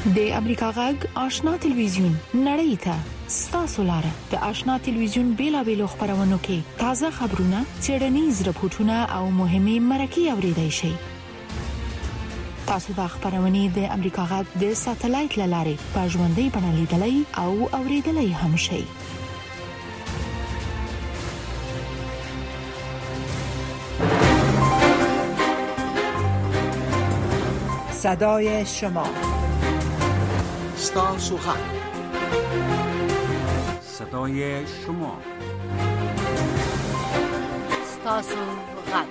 د امریکا غږ آشنا ټلویزیون نړۍ ته ستاسو لاره د آشنا ټلویزیون بیلابېلو خبرونو کې تازه خبرونه، څېړنیز راپورټونه او مهمه مرکې اوريدای شئ. تاسو د خبرونې د امریکا غږ د ساتلایت لارې په ژوندۍ بڼه لیدلای او اوریدلای هم شئ. صدای شما ستاسو غږ صدای شما ستاسو غږ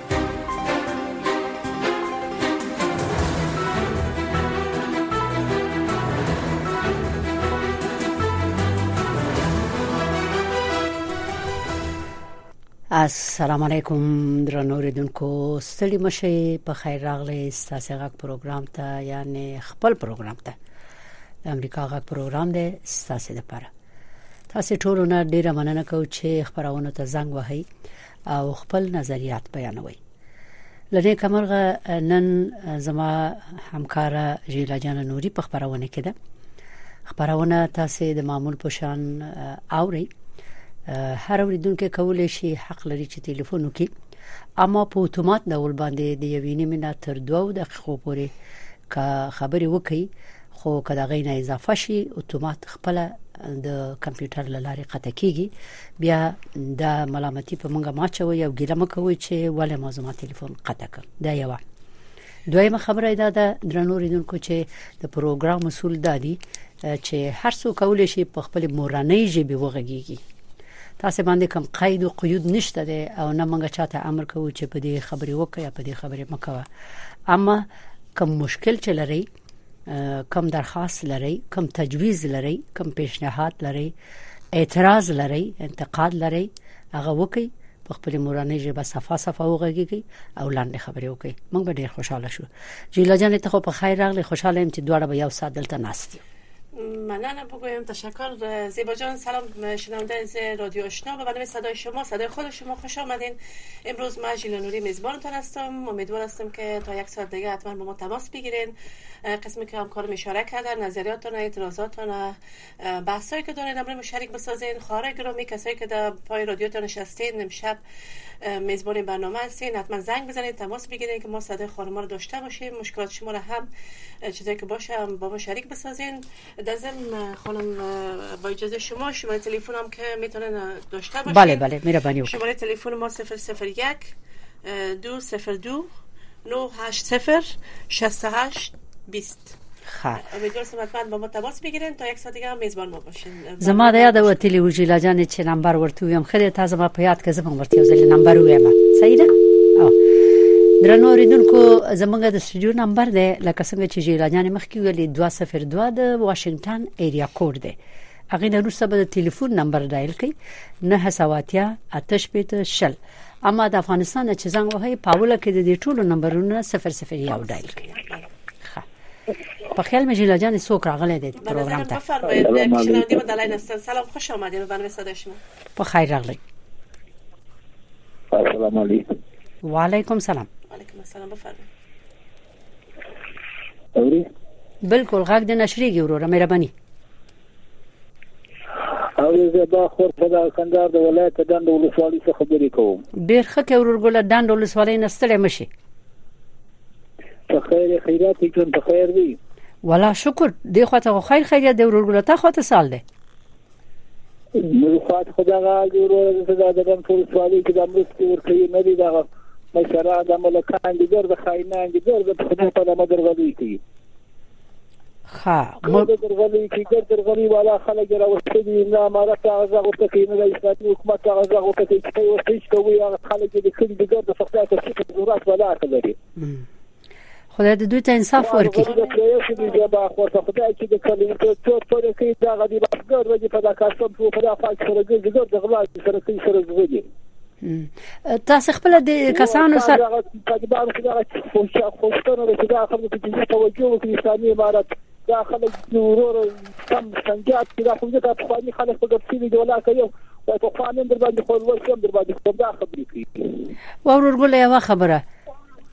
السلام علیکم درنو اوریدونکو، ستړي مشئ، په خیر راغلی ستاسو غږ پروګرام ته، یعنی خپل پروګرام ته. د امریکا غږ پروګرام دی ستاسو لپاره. تاسو ټول نه ډیره مننه کوم چې خبرونه ته زنګ وهئ او خپل نظریات بیانوئ. لنه کمرغه نن زما همکاره جیلا جان نوري په خبرونه کې ده. خبرونه تاسو د معمول پوشان اوري. هر اوریدونکو کولای شي حق لري چې ټلیفون وکړي، اما په اتومات ډول باندې د یوې نیمه تر 2 دقیقو پورې کا خبري وکړي، خو کله غینه اضافه شي اتومات خپل د کمپیوټر لاره قطع کیږي. بیا د ملامتي په منګه ماچوي او ګیله مکوي چې ولې موضوع ټلیفون قطع کړ. دا یو دویمه خبره ده درنو اوریدونکو چې د پروګرام اصول دادي چې هر څوک کولای شي په خپل موراني ژبه وغږیږي. تاسو باندې کوم قید او قیود نشته ده او نه مونږ چاته امر کوو چې په دې خبرې وکړي یا په دې خبرې مکوه. اما کوم مشکل چې لري، کوم درخواست لري، کوم تجویز لري، کوم پیشنهاد لري، اعتراض لري، انتقاد لري، هغه وکړي په خپل موراني ژبه صفه وغږیږي او لاندې خبرې وکړي. مونږ به ډیر خوشاله شو. جیلا جان ته خو په خیر راغلی، خوشاله یم چې دواړه به یو ساعت دلته ناستیم. مننه بگویم، تشکر. زیبا جان سلام شنونده از رادیو آشنا و برنامه صدای شما، صدای خود شما خوش آمدین. امروز من ژیلا نوری میزبانتون هستم. امیدوار هستم که تا یک ساعت دیگه حتما با ما تماس بگیرین. قسمی که همکارم اشاره کردن، نظریاتتون، اعتراضاتتون، بحثایی که دارین امروز مشارک بسازین. خواهر گرامی، کسایی که در پای رادیوتون نشستین امشب میزبان برنامه هستین، حتما زنگ بزنید، تماس بگیرین که ما صدای خانم رو داشته باشیم. مشکلات شما رو هم چیزایی که باشه هم با ما شریک بسازین. در ضمن خانم با اجازه شما شماره تلفن هم که میتونن داشته باشین. بله مهربانی. شماره تلفن ما 001 202 980 68 20. امیدوارم حتما با ما تماس بگیرین تا یک ساعت دیگه هم میزبان ما باشین. زما د یاد و تلویزیون جان چې نمبر ورته ویم، خله تاسو ما په یاد کې زما ورته ځل نمبر ویم. صحیح ده؟ او درنو اوریدونکو، زمونږ د استودیو نمبر دی لکه څنګه چې جیلا جان مخکې ویلي 202 د واشنگټن ایریا کوډ دی. هغه د روسه به د ټلیفون نمبر ډایل کړئ 978 اما د افغانستان چې زنګ وهي پاوله کې د دې ټولو نمبرونه 001 ډایل کړئ. په خیال مې جیلا جان څوک راغلی دی پروګرام ته. بفرمایید شنونده مدلین هستن. سلام، خوش آمدید به برنامه صدای شما. په خیر راغلی. السلام علیکم. و علیکم سلام. علیکم السلام، بفرمایید. اوري بالکل غږ د نشریږي وروره، مهرباني. او زه دا خور په کندهار د ولایت دند ولسوالۍ څخه خبرې کوم. ډیر ښه کې ورورګل دند ولسوالۍ نستړی مشي. په خیر خیرات کې په خیر دی. والله شکر. دی خواته خیر خیریت دی ورورګل، ته خواته سال دی. نو خواته خدای ورور زړه د دند ولسوالۍ کې د امرستي ورکوي نه دی. دا مشره د ملکان دي، د خاینان دي، د خدای په نامه درغلي کوي. ها مو درغلي کې درغلي والا خلک راوستي دي. نه امارات هغه ورته کوي، نه اسلامي حکومت هغه ورته کوي چې ورته کوي. هغه خلک د کلی د ګرد فقط څه ضرورت ولا کوي. خدای دې دوی ته انصاف ورکړي. خدای چې د کلی ته څو کې دا غدي باسګر وځي په داکاسم په دافع سره ګرځي د غلا سره کوي سره زوږي. تاسو خپل د کسانو سره طالبانو کې دا خوشتونه چې دا خلک چې توجه وکړي اسلامي امارات دا خلک ورور کم سنجات کې دا خو د افغاني خلک په ګرځي دی ولا کوي او په قانون در باندې خو ورسم در باندې دا خبرې کوي. ورورګل یو خبره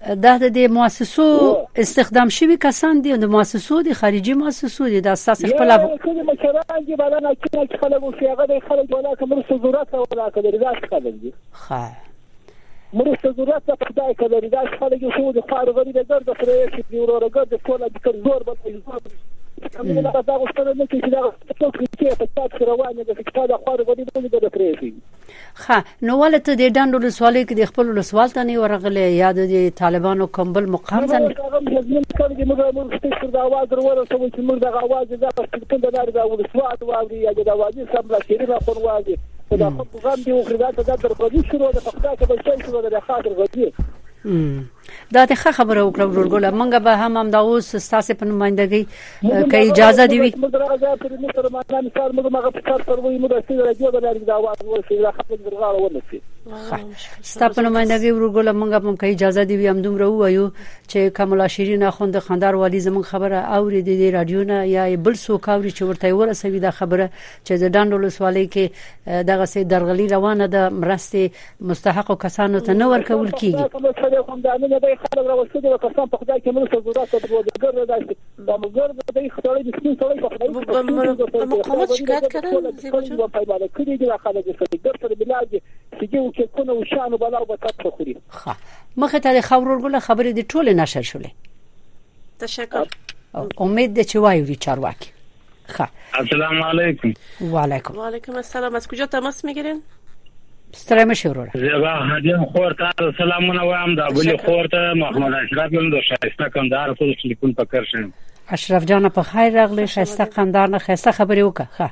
د مؤسسو استخدام شوی کسان دي د مؤسسو د خارجي مؤسسو دي د اساس خپل کله مشران دي بلنه چې خلک وشيغه د خلک ولا کوم ضرورت ولا کوي دا خلک دي مرسته ضرورت په خدای کوي دا خلک شو د فارغ دي د فرېش دی ورورګه د ټول د زور په کومه لا دا غوښتنه نه کوي چې دا څوک چې په تاسو روانه د فکر د فارغ دي د فرېش نو ولته د ډانډو لسوالۍ کې د خپل لسوال ته نه ورغله یا د طالبانو کومبل مقام ځن کوي موږ ستاسو د اواز ورسوي چې موږ د اواز د څنګه د لارې د ولسوال واوري یا د اواز سم را شریره خو واځي دا خو غم دی او خدای ته د درغلي شروع د خدای ته بل شي شروع د خاطر غدي دا ته خبره وکړه ورګوله منګه به هم دا اوس ستاسو په نمائندګۍ کې اجازه دی وي موږ راځو پر مصر ما مثال موږ په کار سروي موږ ستاسو راځو د لارې د اواز ورسوي دا خپل درغاله ونسي ستاسو په نمائندګۍ ورګوله منګه هم کې اجازه دی وي هم دومره وایو چې کمال شیرین اخوند خندار والی زمون خبره اوري د رادیو نه یا بل څوک اوري چې ورته ورسوي دا خبره چې د ډانډو لسوالۍ کې دغه سي درغلي روانه د مرستې مستحق کسانو ته نه ورکول کیږي کوم دا نه دی خلک راوستي د کسان په خدای کې مرسته ضرورت د ګرځي دا مګر د دې خدای د سپین سړی په خدای په مقامات شکایت کړم په پایله کې دي خلک چې ګرځي بلاد چې کونه او شانو بلاو به تاسو خوري مخه ته خبرورګله خبرې د ټوله نشر شولې تشکر امید ده چې وایو چارواکي السلام علیکم و علیکم السلام از کجا تماس میگیرین ستریم شورور زیبا هدیم خورتا سلامونه وایم د ابولی خورتا محمد اشرف یم د شایسته کندهار په تلیفون پکر شم اشرف جان په خیر راغلی شایسته کندهار نه خسته خبرې وکړه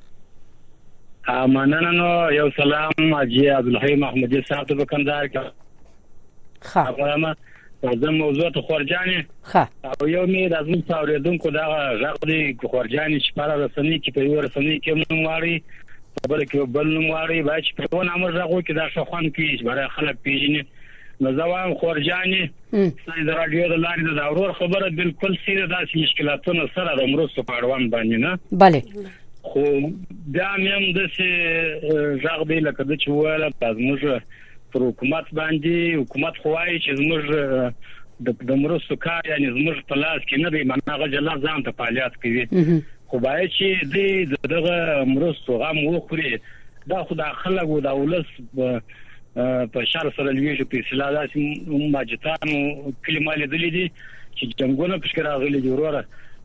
مننه یو سلام اجي عبدالحی محمدی صاحب په کندهار کې خبره زه موضوع ته خورجاني او یو می د ازمن اوریدونکو دا غږ دی خورجاني چې پر رسنۍ کې په یو رسنۍ کې مونږ بلکې بل نومواري باید چې په ونه امر راغو کې دا شخوان کې برای خلک پیژني نو زوام خورجاني د رادیو د لارې د اورور خبره بالکل سیده داسې مشکلاتونه سره د مرستو په اړوند باندې نه bale خو دا هم د څه ځاغ دی لکه د چواله پزموږ پر حکومت باندې حکومت خوای چې زموږ د مرستو کار یعنی زموږ په لاس کې نه دی منغه جلا ځان ته فعالیت کوي خو باید چې دغه مرستو غم وخوري دا خو د خلکو د ولس په شار سره لويږي په اصلاح داسې ماجتانو کلمه لیدلې دي چې جنگونه پښکرا غلي دي وروره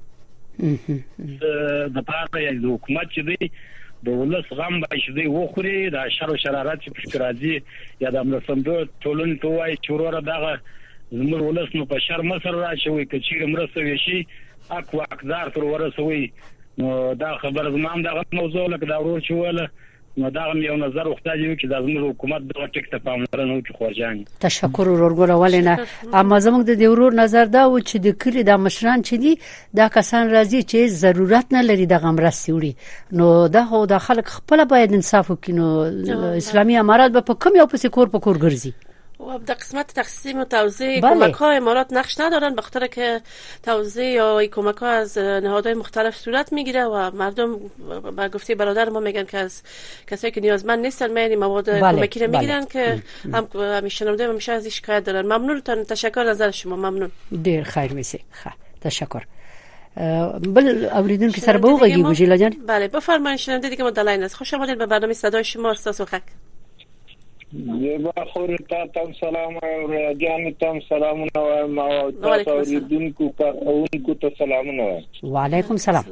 د پاره یو حکومت چې دی د ولس غم باید دی وخوري د شر او شرارت چې پښکرا دي یا د امرسندو ټولن توای چې وروره دغه زموږ ولس نو په شر مصر راشي کچیر مرسته وشي اق واقدار تر ورسوي نو دا خبر زمام دا موضوع لکه دا ورور چې ولا نو دا یو نظر وختاجي چې د زموږ حکومت دغه ټیک ته پاملرنه وکړي خورجاني تشکر ورګوره ولنه اما زموږ د ورور نظر دا و چې د کلی د مشران چې دي دا کسان راځي چې ضرورت نه لري د غمرسي وړي نو دا هو د خلک خپل باید انصاف وکړي نو اسلامي امارات به په کوم یو پسې کور په کور ګرځي و در قسمت تقسیم و توزیع کمک ها امارات نقش ندارن به خاطر که توزیع یا کمک ها از نهادهای مختلف صورت میگیره و مردم با گفته برادر ما میگن که از کسایی که نیازمند نیستن میان مواد کمکی رو میگیرن که هم شنونده و همیشه از شکایت دارن. ممنون تشکر نظر شما ممنون ډیر خیر میسي تشکر بل اوریدونکو سره به وګورئ ګوجیلا جان بله بفرمایید شنونده دیگه مدلین است خوش آمدید به برنامه صدای شما استاد خک زیبا خور تا تم سلام او جان تم سلامونه او ما تاسو اوریدونکو ته سلامونه وعلیکم سلام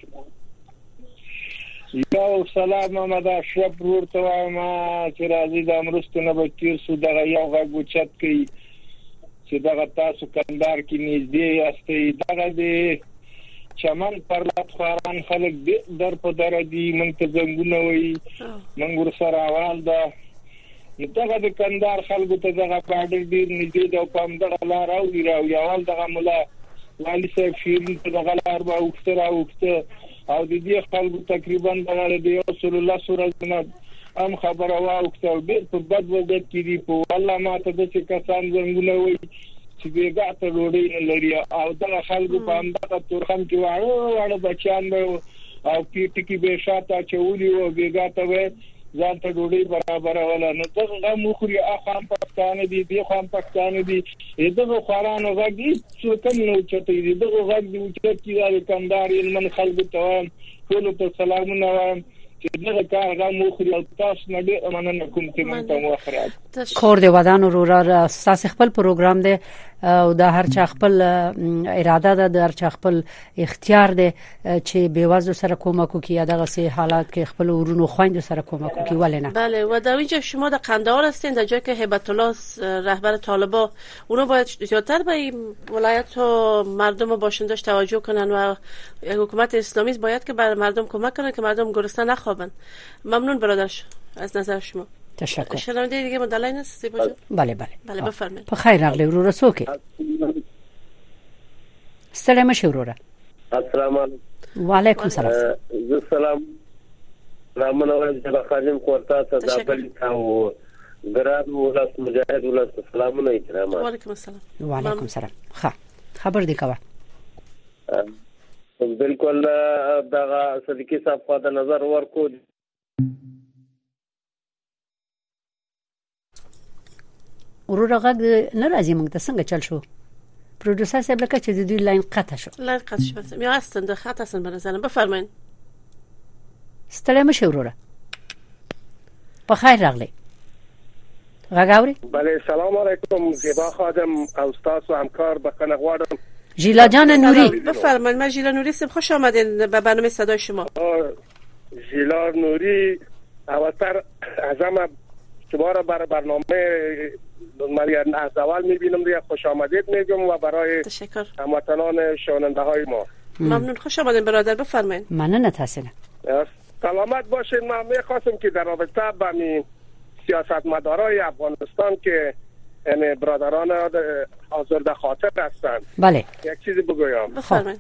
یو سلام محمد اشرف ورته ما چې راځي د امرستونه به تیر سو دغه یو غو چت کی چې دغه تاسو کندهار کې نږدې یاستئ دغه د چمن پر لات خوران خلک در په در دي منتظمونه وي منګور سره اول دا دغه د کندهار خلکو ته دغه باډر ډیر نږدې د پام دغه لار او یوال دغه مولا والی صاحب شیرین ته دغه لار به وکړه او د دې خلکو تقریبا دغه د رسول الله سورته هم خبره واوښته ډیر په بد وګت کې دی په والله ما ته د کسان زنګونه وي چې بیګا ته وړي نه لري او دغه خلکو په همدغه تورخم کې واړه بچیان او پیټ کې به شاته چولي او بیګا ته ځان ته ډوډۍ برابروله. نو دغه غم وخوري، اخ هم پښتانه دي، دی خو هم پښتانه دي، دغه خوارانو غږ هېڅ کم نه اوچتوي دي. دغه غږ دې اوچت کړي. دا د کندهار هلمند خلکو ته وایم، ټولو ته سلامونه وایم چې دغه کار غم وخوري او تاسو نه ډېره مننه کوم چې موږ ته وخت راکړ. کور د ودان ورور ستاسو خپل پروګرام دی او د هر چا خپل اراده ده، د هر چا خپل اختیار دی چې بیوازو سره کومک وکړي یا دغه سه حالات کې خپل ورونو خويندو سره کومک وکړي. ولې نه؟ بله. و در اینجا شما در قندهار هستین، در جایی که هیبت الله رهبر طالبان، اونا باید زیادتر به این ولایت و مردم باشندش توجه کنن و حکومت اسلامی باید که بر مردم کمک کنن که مردم گرسنه نخوابن. ممنون برادرش از نظر شما. تشکر. شنونده دیگه مدلین است زیبا جان؟ بله. بله بفرمایید. بخیر راغلی ورور سوکه. سلام شوروره. السلام علیکم. و علیکم سلام. سلام. رامن اول جلا خادم کوتا ته دابل او ګراد ولس مجاهد ولس سلامونه احترام. و علیکم السلام. و علیکم السلام. خبر دی کا. بالکل دغه صدیقی صاحب په د نظر ورکو. ورور غږ ناراضي موږ ته څنګه چل شو؟ پروډوسر صاحب لکه چې د دوی لاین قطع شو. لاین قطع شو. یا هستند خط هستند به نظرم. بفرمایید. ستړی مشه وروره. په خیر راغلی. غږ اوري؟ بله سلام علیکم. زیبا خادم او تاسو همکار بخنه غواړم. ژیلا جان نوری. بفرمایید. من ژیلا نوری هستم. خوش آمدین به برنامه صدای شما. ژیلا نوری اولتر ازم شما را برای برنامه من از اول میبینم دیگه خوش آمدید میگم و برای هموطنان شنونده های ما ممنون. خوش آمدین برادر. بفرمایید. ممنون تاسینه. سلامت باشید. من میخواستم که در رابطه با می سیاستمدارای افغانستان که یعنی برادران آزرده خاطر هستند بله یک چیزی بگویم. بفرمایید.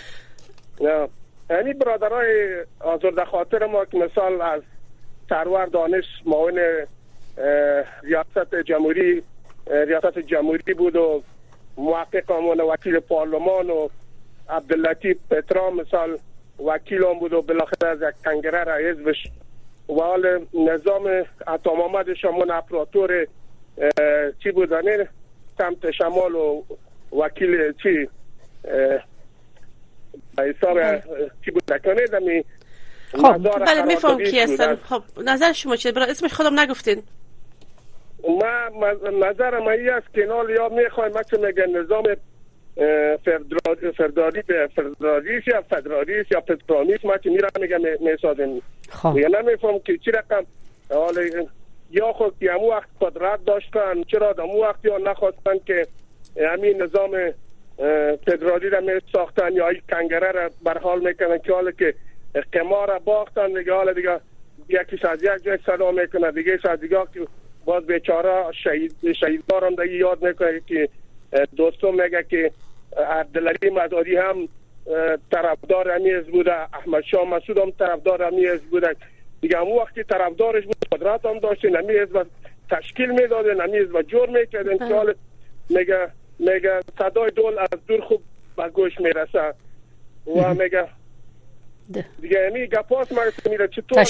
یعنی برادرای آزرده خاطر ما که مثال از سرور دانش معاون ریاست جمهوری بود و محقق امون وکیل پارلمان و عبداللطیف پترا مثال وکیل هم بود و بالاخره از یک کنگره را حزبش و حال نظام عطا محمد شمون اپراتور چی بودنه سمت شمال و وکیل چی حساب چی بود نکنه دمی. خب بله میفهم کی هستن. خب نظر شما چیه؟ برای اسمش خودم نگفتین. ما نظرم این است که نال یا میخوایم که میگن نظام فدرالیست یا پترانیسم ما که میرم میگم میسازیم. یا نمیفهم که چی رقم حالا یا خود که همون وقت قدرت داشتن چرا همون وقت یا نخواستن که همین نظام فدرالی را میساختن یا این کنگره را برحال میکنن که حالا که قمار را باختن دیگه حالا دیگه یکیش از یک جای صدا میکنه دیگه از دیگه که باز بیچاره شهیدان دیگه یاد میکنه که دوستم میگه که عبدالعلی مزاری هم طرفدار امیز بوده، احمد شاه مسعود هم طرفدار امیز بوده دیگه. همون وقتی طرفدارش بود قدرت هم داشتین امیز و تشکیل میدادن امیز و جور میکردن که حالا میگه صدای دول از دور خوب به گوش میرسه و میگه دیگه امی گپاس میره چطور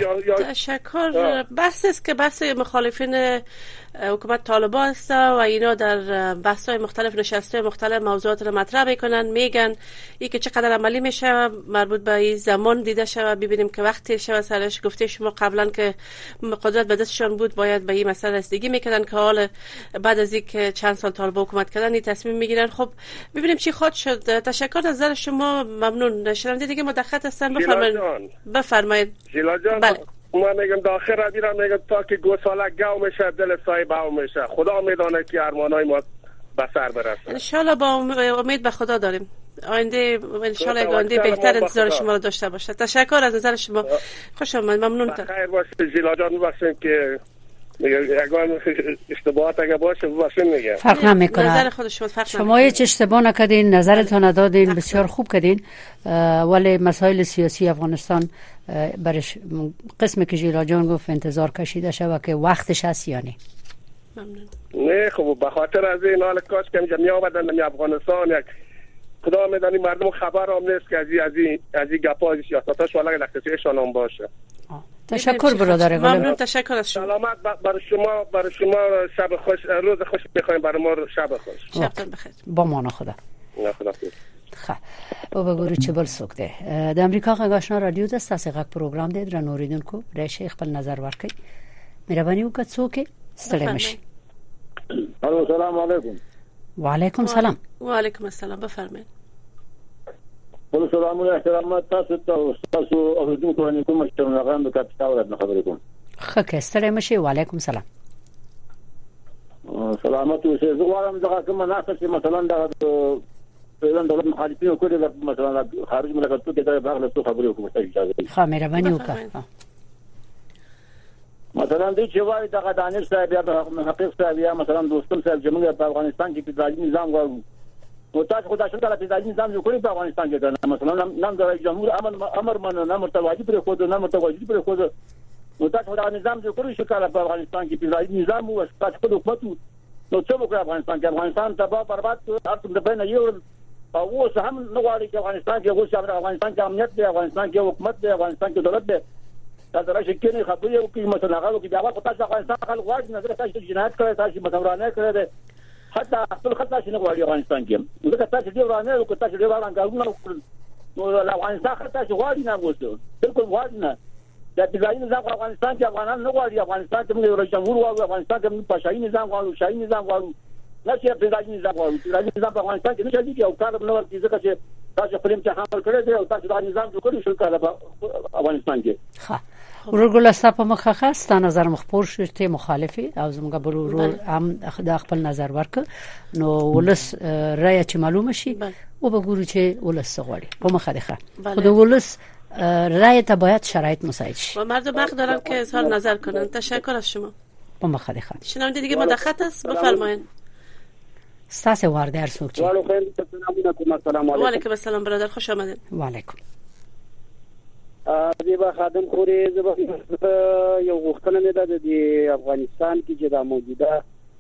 تشکر. بحث است که بحث مخالفین حکومت طالبان است و اینا در بحث‌های مختلف نشست‌های مختلف موضوعات را مطرح میکنن میگن ای که چقدر عملی میشه مربوط به این زمان دیده شود ببینیم که وقتی شود سرش گفته شما قبلا که قدرت به دستشان بود باید به این مسئله رسیدگی میکردن که حال بعد از اینکه چند سال طالبان حکومت کردن این تصمیم میگیرن. خب ببینیم چی خواهد شد. تشکر از نظر شما. ممنون. شنونده دیگه مدخل هستن. بفرمایید. ژیلا جان بله. ما میگم داخل را بیرم میگم تا که گوساله گاو میشه دل صاحب او میشه. خدا میدونه که ارمانای ما به سر برسه. ان شاء الله با امید به خدا داریم. آینده ان شاء الله آینده بهتر انتظار شما رو داشته باشه. تشکر از نظر شما. خوش آمد. ممنون. خیر باشه ژیلا جان. ببخشید که اگر اشتباهات اگه باشه ببخشید میگم. فرق نمیکنه. نظر خود شما فرق نمیکنه. شما هیچ اشتباه نکردین، نظرتون ندادین، بسیار خوب کردین. ولی مسائل سیاسی افغانستان برش قسمی که ژیلا جان گفت انتظار کشیده شود که وقتش هست یا نه. ممنون. نه خب به خاطر از این حال کاش که اینجا می آمدن می افغانستان یک خدا میدانی مردم خبر هم نیست که از این گپای سیاستاش ولی لکسیشان هم باشه. تشکر برادر گلم. ممنون، تشکر از شما. سلامت برای شما شب خوش، روز خوش بخوایم برای ما شب خوش. شبتون بخیر. با مانا خدا. خدا حافظ. خب او بګورو چې بل څوک دی د امریکا غږ آشنا رادیو د ستاسو غږ پروګرام دی درنو اوریدونکو راشه خپل نظر ورکړئ مهرباني وکړئ څوک ستړي مشي. الو سلام علیکم. وعلیکم السلام. وعلیکم السلام، بفرمایئ. ولو سلام علیکم احترامات تاسو اوریدونکو باندې کوم چې موږ د کاپیټال خبرې کوم. خکه ستړي مشي. وعلیکم السلام. سلامت اوسئ. زه غواړم دغه کوم ناسه چې مثلا دغه پیران دولت مخالفینو کړي مثلا خارج ملکاتو کې دا باغله څه خبرې وکړو تاسو. ښه مهرباني وکړه. مثلا د چوای دغه دانش صاحب یا حقیقت صاحب یا مثلا دوستم صاحب چې موږ په افغانستان کې فدرالي نظام غواړو نو تاسو خو دا څنګه د فدرالي نظام جوړ کړی په افغانستان کې مثلا نن د رئیس جمهور امر من نه متواجد پر خود نه متواجد پر خود نو تاسو دا نظام جوړ کړی چې کله په افغانستان کې فدرالي نظام وو تاسو په حکومت نو څه وکړ افغانستان کې افغانستان تباہ برباد تاسو د بین یو او اوس هم نو غواړي چې افغانستان کې اوس افغانستان کې امنیت دی، افغانستان کې حکومت دی، افغانستان کې دولت دی. تاسو راځي کې خبرې وکړي مثلا هغه کې بیا تاسو افغانستان خلک واځي نه تاسو جنایت کړی تاسو متورانه کړی حتی خپل خطا شنه غواړي افغانستان کې نو تاسو دې ورانه او تاسو دې ورانه کارونه نو افغانستان خطا شي غواړي نه وځو بالکل غواړي نه د فدرالي نظام افغانستان کې افغانان نه غواړي افغانستان کې موږ رئیس جمهور واو افغانستان کې موږ پاشایي نظام غواړو شاهي نظام غواړو نه چې فدرالي نظام غواړو فدرالي نظام په افغانستان کې نه چلېږي او کار نه ورته ځکه چې تاسو خپل امتحان کړی دی او تاسو دا نظام جوړ کړی شو کله په افغانستان کې. ښه ورګل ستاسو په مخه ستاسو نظر مخپور شو ته مخالفي او زموږ برور هم د خپل نظر ورک نو ولس رای چې معلومه شي او بګورو چې ولس غواړي په مخه ده خو د ولس رای ته باید شرایط مساعد شي و مردم حق دارن که اظهار نظر کنن. تشکر از شما. په مخه ده شنونده دیگه ما در خط است، بفرمایید. ستاسو وارد هر څوک. السلام علیکم. و علیکم السلام برادر، خوش آمدید. و علیکم. دیبا خادم خوري زبا یو غوښتنه مې ده د افغانستان کې چې دا موجوده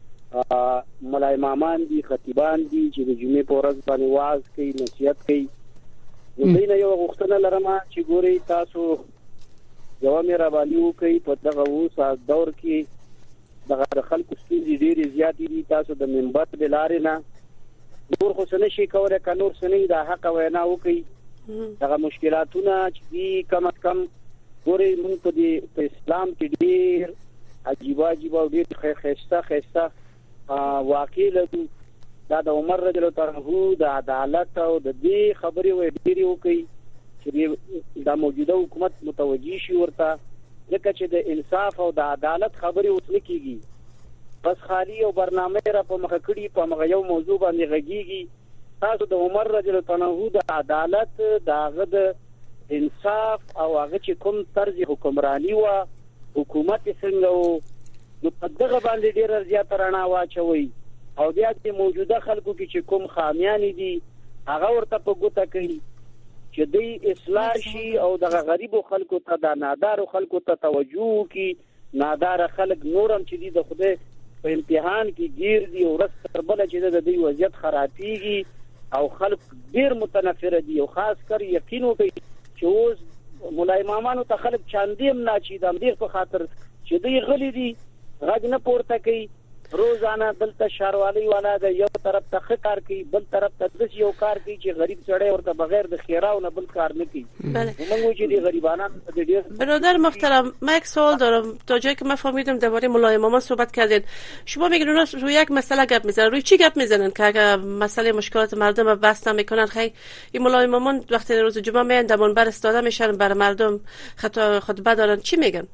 مولای امامان دي، خطیبان دي چې د جمعې په ورځ باندې واعظ کوي، نصیحت کوي. زه نه یو غوښتنه لرم چې ګوري تاسو جواب مې را باندې وکړي په دغه اوس دور کې دغه خلکو ستونزې ډېرې زیاتې دي. تاسو د منبر د لارې نه نور خو څه نشي کولی که نور څه نه د حق وینا وکړي. دغه مشکلاتونه چې دي کم از کم ګورئ موږ په اسلام کې ډېر عجیبه او ډېر ښایسته واقع لرو. دا د عمر رضی الله عنه د عدالت او د دې خبرې ډېرې وکړي چې دا موجوده حکومت متوجي شي ورته ځکه چې د انصاف او د عدالت خبرې اوس نه کېږي. بس خالي او برنامه را په مخه کړي په هغه یو موضوع باندې غږیږي. تاسو د عمر رضی الله عنه د عدالت د هغه د انصاف او هغه چې کوم طرز حکمرانی و حکومت څنګه و نو په دغه باندې ډېر زیات رڼا واچوي او بیا د موجوده خلکو کې چې کوم خامیان دي هغه ورته په ګوته کوي چې دوی اصلاح شي او دغه غریب خلکو ته د نادار خلکو ته توجه کوي. نادار خلک نورم چې دي د خدای په امتحان کې گیر دي او رس بل چې د دوی وضعیت خرابېږي او خلک ډیر متنفر دي او خاص کر یقین وکړي چې اوس مولای امامانو ته خلک چاندیم نه چي د امیر په خاطر چې دوی غلي دي غږ نه پورته کوي. روزانه دلته شاروالي والا د یو طرف ته کار کوي بل طرف ته د یو کار کوي چې غریب سړی ورته بغیر د خیراو نه بل کار نه کوي. موږ چې دی غریبانان د ډیر. برادر محترم من یک سوال دارم. تا جایی که من فهمیدم درباره مولای امامان صحبت کردید. شما میگین اونا روی یک مسئله گپ میزنن. روی چی گپ میزنن که اگه مسئله مشکلات مردم رو بحث نمیکنن؟ خیلی این مولای امامان وقتی روز جمعه میان در منبر استاده میشن برای مردم خطبه دارن چی میگن؟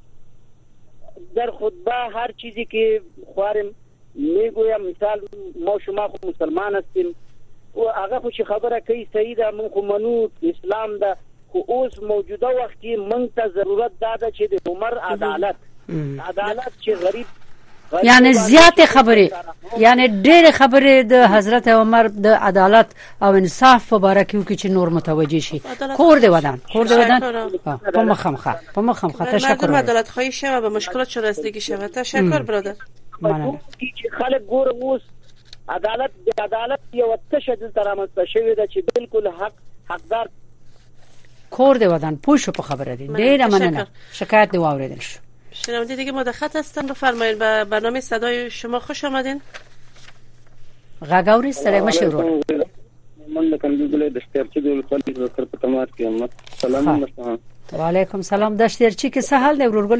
در خطبه هر چیزی که خوارم میگویم مثال ما شما خو مسلمان هستیم و هغه خو چې خبره کوي صحیح ده من خو منو اسلام ده خو اوس موجوده وخت کې من ته ضرورت ده چې د عمر عدالت چې غریب یعنی زیات خبره یعنی ډېر خبره د حضرت عمر د عدالت او انصاف په اړه کې چې نور متوجي شي. کور دی ودان په مخه تشکر. عدالت خواهی شوه به مشکلات چه رسیدگی شوه. تشکر برادر. چې خلک ګور اوس عدالت یو تشدد ترامسته شوی ده چې بالکل حقدار کور د ودان پوښ په خبره دي ډیره مننه شکایت دی واوریدل شو شنونده دیگه ما در خط هستن بفرمایید به برنامه صدای شما خوش آمدین غاگاوری سره مشورو من د کندوګلې د شترچې د ولسوالۍ د سر په تماس کې سلام علیکم وعلیکم سلام د شترچې کې څه حال دی ورورګله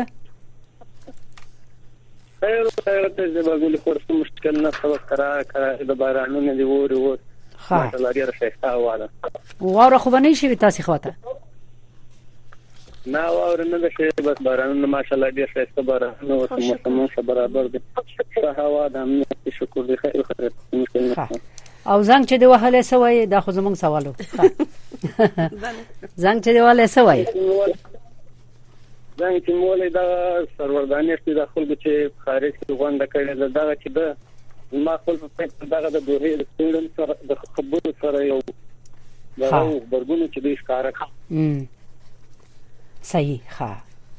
خیر ته د باغولي خورس مشکل نه خبر کرا د بارانونو دی وره ماشاءالله ډیره ښه واله واوره خو باندې شي تاسو خواته نه واوره نه ده شي بس بارانونه ماشاءالله ډیره ښه بارانونه او موسم برابر دي ښه هوا د امنیت شکر دی خیر مشکل نه او زنګ چې دی وهله سوي دا خو زمونږ سوالو زنګ چې دی وهله سوي زنګ چې مولې دا سروردانې چې د خلکو چې خارج کې غونډه کړې دا چې دا ما خپل په دغه د دوه د سټوډنټ سره د خبرو سره یو دا برګونو چې د ښکارا صحیح ښه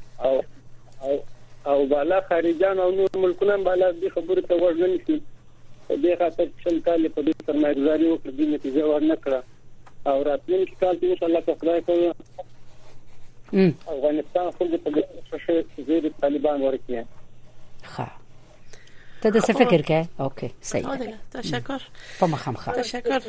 او بالا خارجان او نور ملکونه بالا د خبرو ته ورنني شي دې خاطر چې کال په دې سرمایه‌ګذاري وکړي د نتیجه ورنکړه او راتلونکي کال کې ان شاء الله خدای کوي افغانستان خپل په څه زیر طالبان ورکړي ښه ته د څه فکر کې اوکې صحیح تشکر په مخام ښه تشکر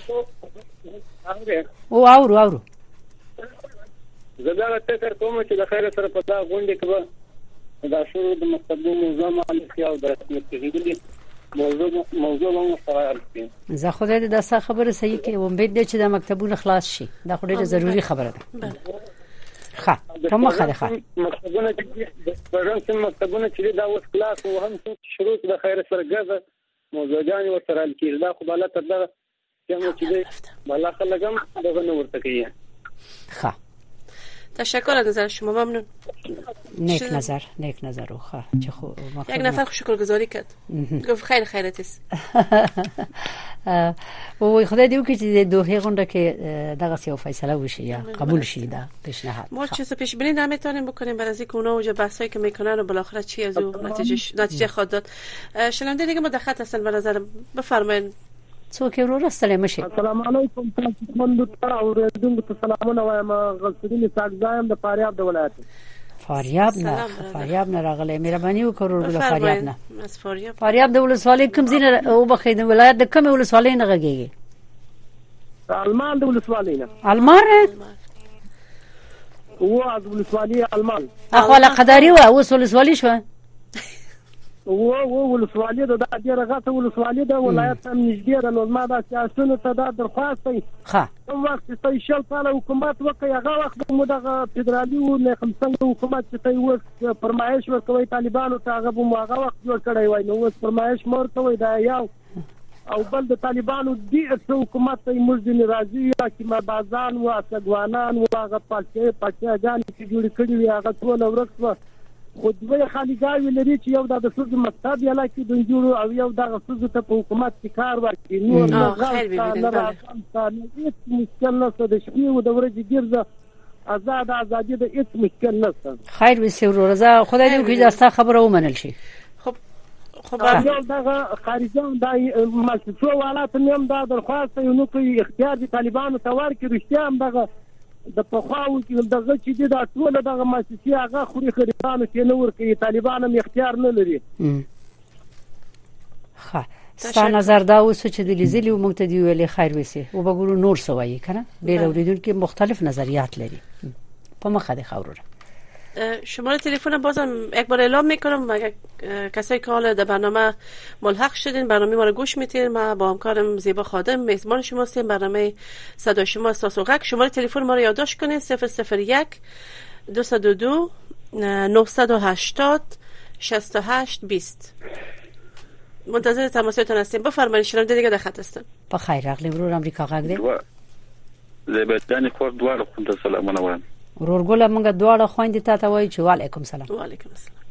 او اورو زه دا فکر کوم چې د خیر سره په دا غونډه کې دا شروع د مستقبل نظام علی او د رسمیت موضوع مو سره زه خو دې د څه خبره صحیح کې امید دې چې د مکتبونو خلاص شي دا خو ډېره ضروری خبره ده ښه په مخه ده ښه مکتبونه چې مکتبونه چې دا اوس خلاص او هم شروع د خیر سره ګزه موضوعګان ورسره کېږي دا خو بالا تر دا چې بالا خلګم دغه نور ورته کوي ښه تشکر از نظر شما ممنون نیک نظر خواه چه خوب یک نفر شکرگزاری کرد گفت خیرت است و خدای دیو که دوحه غونده که دغه سیو فیصله وشي یا قبول شي دا پیشنهاد ما چیزو پیش بینی نمیتونیم بکنیم برای اینکه اونا اوج بحثایی که میکنن و بالاخره چی از اون نتیجه خواهد داد شنونده دیگه ما در خط هستن به نظر بفرمایید څوک ورور السلام شي السلام علیکم تاسو کوم او ردون ته سلامونه وایم غلطی ساګزایم د فاریاب د ولایت فاریاب نه راغله مهرباني وکړئ د فاریاب نه فاریاب د ولسوالۍ کوم ځای او بخې د ولایت د کوم ولسوالۍ نه غږیږي المان د ولسوالۍ نه المان او د ولسوالۍ المان اخواله قداري و اوس ولسوالۍ شو و ولسوالۍ د ډیره غټه ولسوالۍ د ولایت هم نږدې ده نو ما دا سیاسيونو ته دا درخواست کوي کوم وخت چې شل کاله حکومت وکړي هغه وخت مو د فدرالي او نه خمسنګ حکومت چې اوس فرمایش ورکوي طالبانو ته هغه مو هغه وخت جوړ کړی وای نو اوس فرمایش مور کوي دا یو او بل د طالبانو دی حکومت ته موږ د ناراضي یا چې ما بازان او اسګوانان او هغه پاکستان چې جوړ کړی وي هغه ټول ورکړه خو دوی خالګاوی لري چې یو د سوز مکتب یا لکه د جوړو او یو د سوز ته په حکومت کې کار ورکړي نو هغه هیڅ مشکل نشته د شپې او د ورځې ګرځه ازادي د هیڅ مشکل نشته خیر وي سیورو رضا خدای دې وکړي دا ست خبره ومنل شي خب یو دغه خارجان د مسجدو حالات نیم دا درخواست یو نو کوي اختیار دي طالبانو ته ورکړي رښتیا هم دغه د پخواو چې دغه چې د ټول دغه مؤسسې هغه خوري خریدانو کې نه ورکړي طالبان هم اختیار نه لري ښه ستا نظر دا اوس چې د لیزلی موږ ته دی ویلي خیر وسی او بګورو نور سوایي کنه ډیر اوریدونکو مختلف نظریات لري په مخه د خبرو شماره تلفن بازم یک بار اعلام میکنم اگر کسایی که حالا در برنامه ملحق شدین برنامه ما رو گوش میتین ما با همکارم زیبا خادم میزبان شما هستیم برنامه صدای شما استاسوغک شماره تلفن ما رو یادداشت کنین 001 222 980 68 20 منتظر تماساتون هستیم بفرمایید شنونده دیگه در خط هستن بخیر راغلی ورور امریکا غږ دی زیبدان کور دوار خو ته سلامونه وایم ورورګله مونږه دواړه خويندې ته وایي چې وعلیکم السلام وعلیکم السلام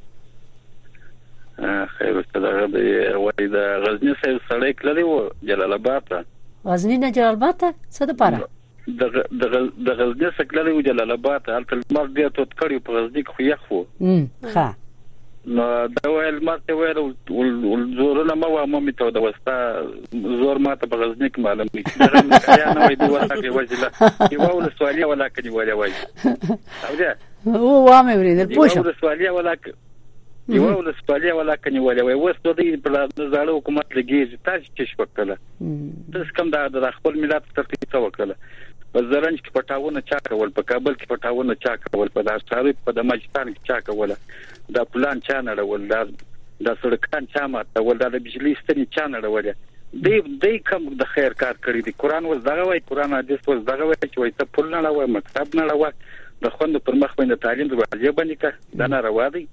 خیر ورته د وای د غزنی سړی کړلی و جلال آباد ته غزنی نه جلال آباد ته څه د پاره د غزنی سکللی و جلال آباد ته هلته مر دې ته کړی په غزنی خو یخ وو ښه نو دا ویل ماته ویل زورونه ما مې ته د وستا زور ماته په غزنی کې معلوم دي دا نه نه وای دی ورته وځله یو ول سوالیا ولا کدي ولا وای او دا او وامه ورې پوښه یو ول سوالیا ولا یو ول سوالیا ولا کني ولا وای وس د دې په زړه حکومت لګي تاسو چې شپکله تاسو کوم د خپل ملت ترتیب وکړه په زرنج کې پټاونه چا کول په کابل کې پټاونه چا کول په داستاري په دماجستان کې چا کول دا پلان چا نړول دا سړکان چا ماته ول دا بجلی ستنې چا نړول دی کوم د خیر کار کړی دی قران وز دغه وای قران حدیث وز دغه وای چې وای ته پل نه لوي مکتب نه لوي د خوند پر مخ باندې تعلیم دروازه باندې کا دا نه روا دی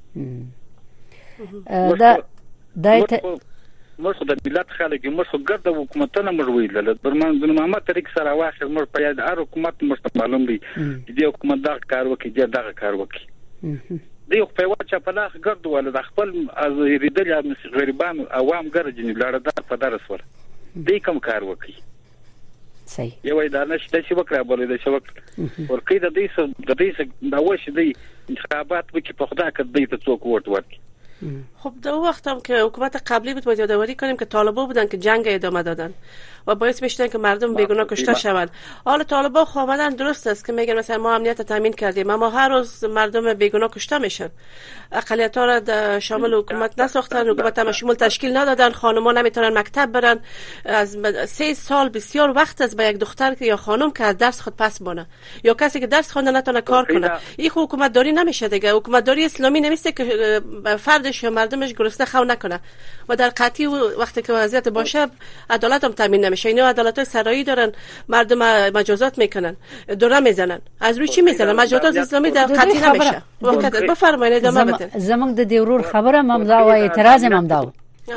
دا مرخه د ملت خلک مرخه ګرد حکومتونه مروي له برمان د محمد طریق سره واخر مر په یاد ار حکومت مرته معلوم دی چې د حکومت دا کار وکړي دا کار وکړي دی په واچا په لاخ ګرد ول د خپل از ریدل غریبان عوام ګرځنی لړدار په درس ور دی کوم کار وکړي صحیح یو دا نشته چې وکړه بولې د شوک ورکې د دې د وښ دی انتخابات وکي په خدا کې دی ته څوک ووټ ورکړي خب در وقت هم که حکومت قبلی بود باید یادآوری کنیم که طالبان بودن که جنگ ادامه دادن و باعث میشدن که مردم بیگناه کشته شوند. حالا طالبان خو آمدن درست است که میگن مثلا ما امنیت تامین کردیم اما هر روز مردم بیگناه کشته میشن. اقلیت‌ها را شامل حکومت نساختن، حکومت هم شمول تشکیل ندادن، خانم‌ها نمیتونن مکتب برن. از 3 سال بسیار وقت است به یک دختر یا خانم که از درس خود پس مونه یا کسی که درس خوانده نتونه کار کنه. این حکومت داری نمیشه دیگه. حکومت داری اسلامی نمیشه که فردش یا مردمش گرسنه خو نکنه و در قطعی وقتی که وضعیت باشه عدالت هم تامین نمیشه. اینا عدالت سرایی دارن، مردم مجازات میکنن، دوره میزنن. از روی چی میزنن؟ مجازات اسلامی در قطعی نمیشه. وقت بفرمایید ادامه بدید. زمونږ د دیورور خبره هم دا و اعتراض هم دا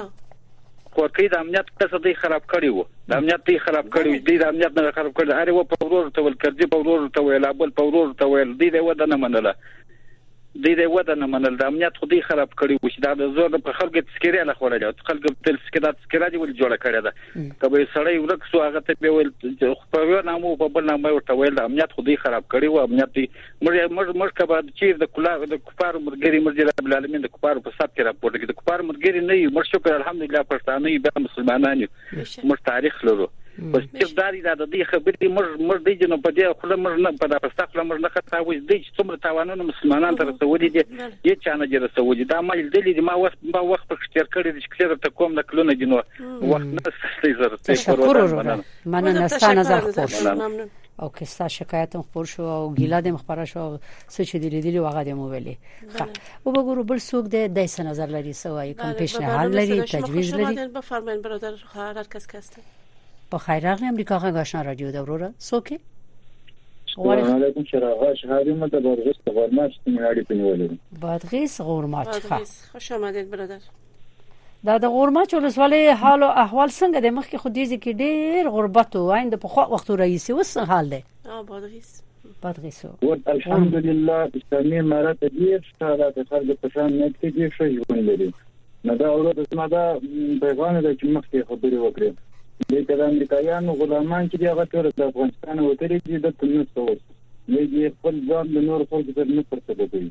خو کې د امنیت څه دی خراب کړی وو د امنیت دی خراب کړی دی د امنیت نه خراب کړی اره و په ورور ته ول کړی په ورور ته ویل ابل په ورور ته ویل دی د ودانه منله د دې ودانه منل د امنیت خو دی خراب کړی و چې دا زور په خلکو تسکیره له خوړل او خلکو تل سکیدات سکیره دی ول جوړه کړی دا کبه سړی ورک سو هغه ته به ول په یو نامو په بل نامه ورته ویل د امنیت خو دی خراب کړی و امنیت دی مر کبه چې د کفار مرګري مرجله رب العالمین د کفار په صف کې راپورټ کې د کفار مرګري نه مر شکر الحمدلله پښتانه به مسلمانانو مر تاریخ لرو بس چې داري دا د دې خبرې مر دی جنو په دې خپل مر نه په داستخله مر نه خطا وې د څومره تاوانونه مسلمانان تر سعودي دي یې چانه جره سعودي دا مال دلی ما وخت په اختیار کړی چې کله ته کوم د کلونه جنو وخت نه ستې زره مننه ستانه نظر خوش او که ستا شکایت هم خبر شو او ګیلا دې مخبره شو څه چې دلی واغه دې مو ویلې او وګورو بل څوک دې د څه نظر لري سوای کوم پیشنهاد لري تجویز لري بفرمایید برادر هر کس هست با خیر راغلی امریکا غږ آشنا رادیو دوروره سوکي السلام علیکم شراغاش هاریم ته بادغیس غورماچ تمناړي پنیولې بادغیس غورماچ خوش آمدید برادر دا د غورماچ ولسوالۍ حال او احوال څنګه د مخکې خو دې کې ډېر غربت او آینده په خو وخت رئیس وس حال دی بادغیس الحمدلله اسلامي امارات دې ستاره د خلکو په شان نه کې دې شي ژوند لري نه دا اورو د سمدا پیغام د چې مخکې خبرې وکړي د امریکایانو غلامان چې هغه تر د افغانستان وتري چې د تنس اوس یې خپل ځان د نور خلکو سره نه پرتګ کوي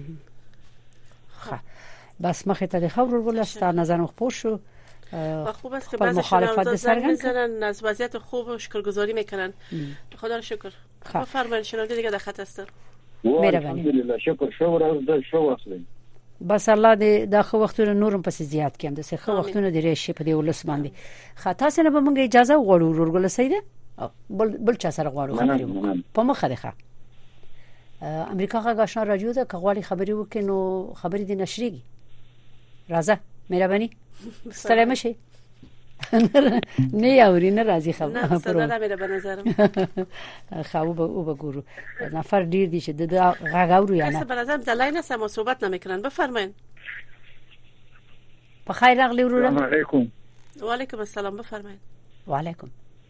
بس مخه ته خبر ولسته نظر مخ شو خوب است که بعضی مخالفت سرگرم از وضعیت خوب و شکرگزاری میکنن خدا رو شکر بفرمایید شنونده دیگه در خط هست الحمدلله شکر شو راز شو اصلي بس الله دې دا خو وختونه نورم پس زیات کړي د څه خو وختونه د ریشي په دې ولس باندې خاطا سره به موږ اجازه وغواړو ورګل سیده بل چا سره غواړو خبرې په مخه ده امریکا غږ آشنا رادیو ته کغواړي خبرې وکړي نو خبرې دې نشريږي راځه مهرباني ستړی مشي نه یوري نه راځي خبره صدا نه به نظرم خو او بګورو نفر ډیر دي چې د غاغورو یا نه به نظرم دلای نه سم صحبت نمیکنن بفرمایید په خیر راغلی ورور السلام علیکم و علیکم السلام بفرمایید و علیکم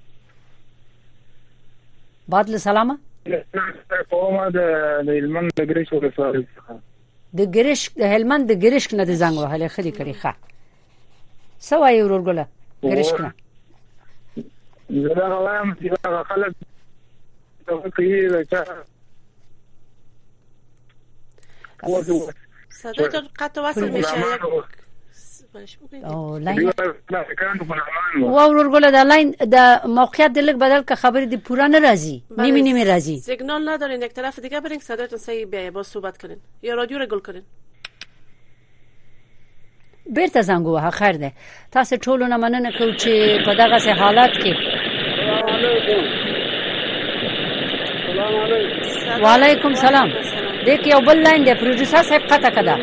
بعد سلام کومه د هلمند د ګریش ولسوالۍ د ګریش د هلمند د ګریش نه د زنګ وهله خدي کړی ښه سوای ورګله ګریش کنه زړه وایم چې خلک ته کوي راځه صدایتون قطع وصل میشه. او لاین و ورګول د لاین د موقعیت د لګ بدل که خبرې دی پورا نه راځي نیمه راځي سیگنال ندارین یک طرف دیگه برین صدایتون صحیح بیایه با صحبت کنین یا رادیو رو گل کنین بیرته زنګ وه خیر ده تاسو ټول نه مننه کوم چې په دغه سه حالت کې وعلیکم سلام دیکھ یو بل لاین دی پروډوسر صاحب قطع کړه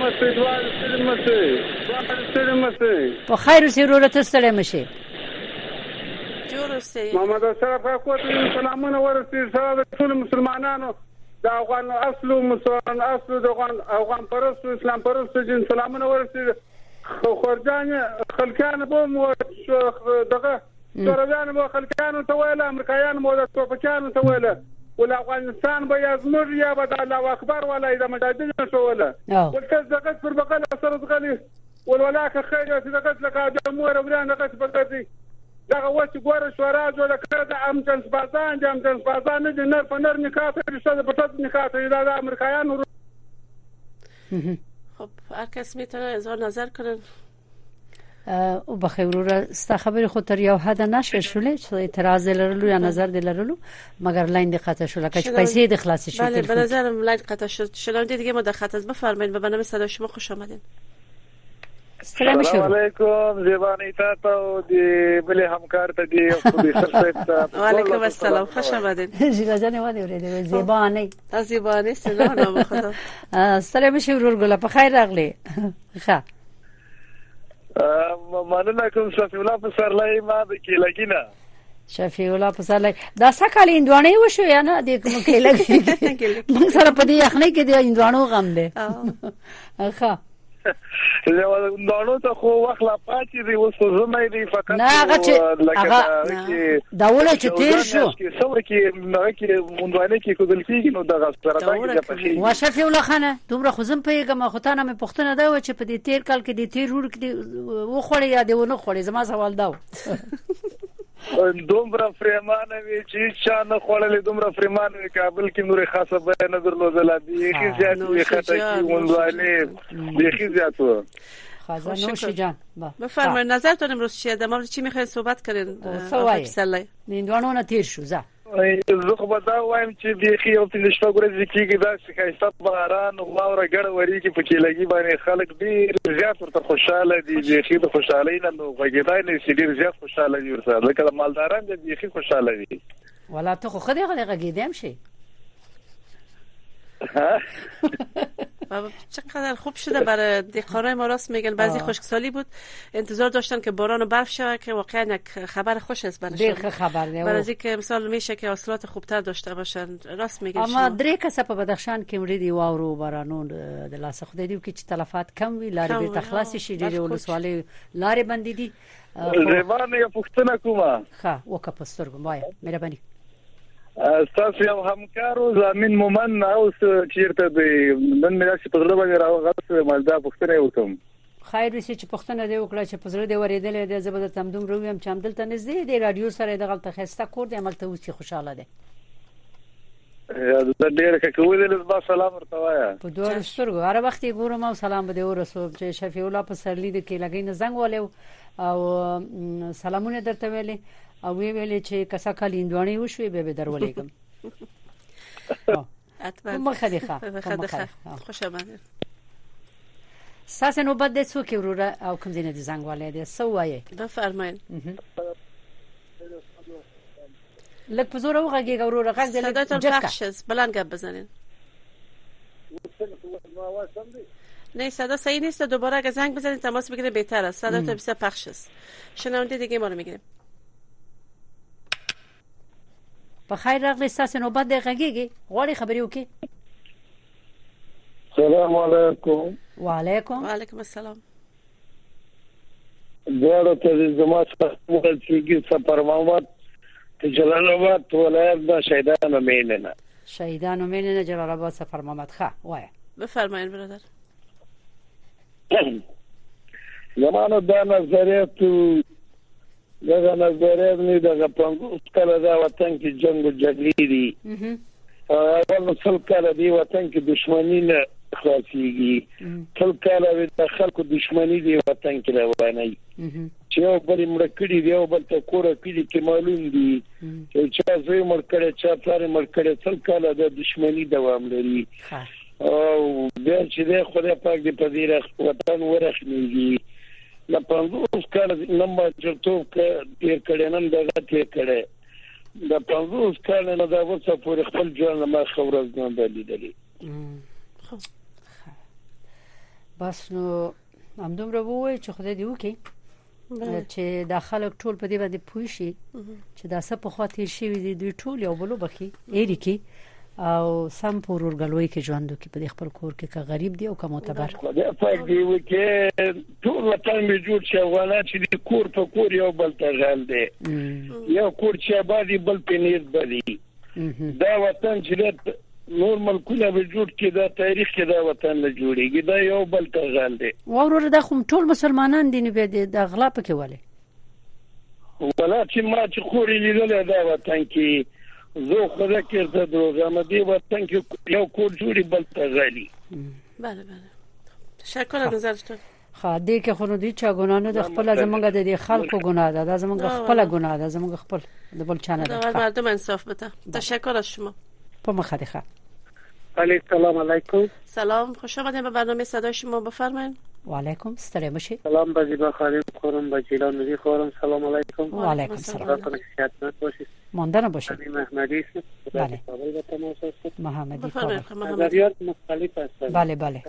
په خیر ضرورت ستړي مشه جوړ سي محمد اشرف کو ته سلامونه ورسي سره ټول مسلمانانو د افغان اصل مسلمان اصل د افغان پرست اسلام پرست جن سلامونه ورسي خورجان خلکان به مو دغه سرجان به خلکان ته ویل امریکایان مو د توپکانو ته ویل ول افغانستان به یزمر یا به الله اکبر ولا د مجاهدین شو ولا ولکه دغه پر بغل سره غلي ولولاک خیر چې دغه لکه د مور وران دغه بغدي دغه وڅ ګوره شو راځو لکه د امجنس بازان د امجنس بازان نه نر په نر نکاح رشته په تاسو نکاح ته د امریکایانو خب هر کس میتونه اظهار نظر کنه او بخیر ستا خبر خود تر یو حد نشه شوله چې اعتراض لرلو یا نظر دلرلو مگر لاین د قطع شوله که پیسې د خلاص شي بله به نظرم لاین قطع شد شنونده دیگه ما در خط از بفرمایید به برنامه صدای شما خوش آمدین سلام علیکم زیبانی تا او دی بله همکار ته دی خودی سرت علیکم السلام خوش آمدین زیرا جان و دی زیبانی زیبانی سلام خدا سلام شورور ګل په خیر راغلی ښه مننه کوم شفیع الله پسرلای ما د کېلګینا شفیع الله پسرلای دا سکهال اندوانه وشو یا نه د کوم کېلګ موږ سره په دې یخنۍ کې د اندوانو غم دی ښه زه نو ته خو وخت لا پاتې دی اوس زما دی فقط نه هغه دا ول چې تیر شو څومره کې نه کې مونږ کې کول کېږي نو دغه سره دا کې وا شفیع الله خانه دومره خو زم پیګم خو ته نه مې پښتنه دا و چې په دې تیر کال کې د تیر ور کې و خوړې یا دی ونه خوړې زما سوال دا دومره فریمانه وی چې چا نه خوړلې دومره فریمانه وی کابل کې نور خاصه بیان درلودل دي خي زیات وی خطا کې وندوانه دي خي زیات و خزانه نوشی جان بفرمایید نظرتون امروز چیه در مورد چی میخواید صحبت کنین آقای نیندوانو نه تیر شو زه زه خو دا وایم چې بيخي او په شپږ ورځې کېږي دا چې خاصه باران او واوره ګډ وری کې په کېلګي باندې خلک ډیر زیات ورته خوشاله دي بيخي د خوشالۍ نه نو غږیدای نه چې ډیر زیات خوشاله دي ورسره لکه مالداران دي بيخي خوشاله دي ولا ته خو خدای غږیدم شي بابا چقدر خوب شده برای دهقانای ما راست میگن بعضی خشکسالی بود انتظار داشتن که باران و برف شود که واقعا یک خبر خوش است براشون برای اینکه مثال میشه که حاصلات خوبتر داشته باشن راست میگن اما درې کسه په بدخشان کې مړي دی واورو بارانو د لاس خدای دی چې تلفات کم وی لارې به تخلاص شي ډېر ولسوالۍ لارې بندې دي زبانه یو پښتنه کومه ښه وکه پسترګم وای مهرباني تاسو یو همکارو زمين مومن اوس چیرته دی نن مې راشي په زړه باندې راغله مالدا پښتنه وکم خیر وسی چې پښتنه دی وکړه چې په زړه دی ورېدل دی زبر تمدوم رویم چې عمدل ته نږدې دی رادیو سره د غلطه خسته کور دی عمل ته اوس خوشاله دی دا ډېر ښه کوي د سلام ورته وایا په دوه سترګو هر وخت ګورم او سلام به ورسو چې شفیع الله په سرلی د کې لګین زنګ ولې او سلامونه درته ویلې او ویلې چې کسا کال اندواني وشوي به درولېګم اتمنى مخدخه خوش آمدید ساس نوبت د څوک وروره او کوم دینه د زنګ ولې دی سوایي بفرمایئ لک په زور وغږیږه وروره غږ دې صداتون پخش است بلند گپ بزنین نه صدا صحیح نیست دوباره اگه زنگ بزنید تماس بگیرید بهتر است صداتون بسیار پخش است شنونده دیگه ما رو میگیریم په خیر راغلی تاسو نوبت د غږیږي غوړي خبرې وکي السلام علیکم وعلیکم السلام زه ته زما څخه چې سفر محمد جلال آباد ولایت د شهیدانو مینه جلال آباد سفر محمد خا وای بفرمایید برادر زمانه د نظریات دغه نظریات نه دغه پنځه کله دا وطن کې جنگ او جګړې دي او څل کله دی وطن کې دښمنی نه خلاصيږي ټول کله د خلکو دښمنی دی وطن کې روانه چې یو بل مړ کړي دی او بل ته کور کړي کې معلوم دي چې زوی مړ کړي چې پلار مړ کړي ټول کله د دښمنی دوام لري او بیا چې د خدای پاک دې په دې وطن ورخنيږي لا 50 کال نمبر چرته کې کړي نن دغه ته کړي د 50 کال نه دا وڅ پورې خپل ځان ما خبرز نه دلیدلې بس نو هم دومره وای چې خدای دې وکي چې داخله ټول په دې باندې پوي شي چې دا څه په خاطر شي دي دوی ټول یو بلو بخي اېری کې او سم پورورګلوي کې ژوندو کې په خپل کور کې که غریب دی او که معتبر خدای پاک دی وکي ټول وطن می جوړ شي ولا چې کور په کور یو بل ته غل دی یو کور چې آبادی بل پنیر بدی دا وطن چې نورمال کله به جوړ کې دا تاریخ کې دا وطن نه جوړيږي دا یو بل ته غل دی ورور د خو ټول مسلمانان دي نه به د غلا پکې ولې ولا چې ما چې خوري لیدل دا وطن کې زه خدای کې ته دروغه دی وطن کې یو کور جوړي بل ته غلي بله تشکر از نظرتون خا دې کې خو نو دي چې ګناه نه د خپل زمونږ د خلکو ګناه ده زمونږ خپل ګناه ده زمونږ خپل د بل چانه ده مردم انصاف بده تشکر از شما په مخه ښه سلام علیکم سلام خوش آمدید به برنامه صدای شما بفرمایید و علیکم ستړي مشي سلام بزیبا خانم خورم با جیلان نوری خورم سلام علیکم و علیکم سلام خدمت باشید ماندن باشید محمدی است بله کابل به تماس است محمدی نظریات مختلف هستند بله بله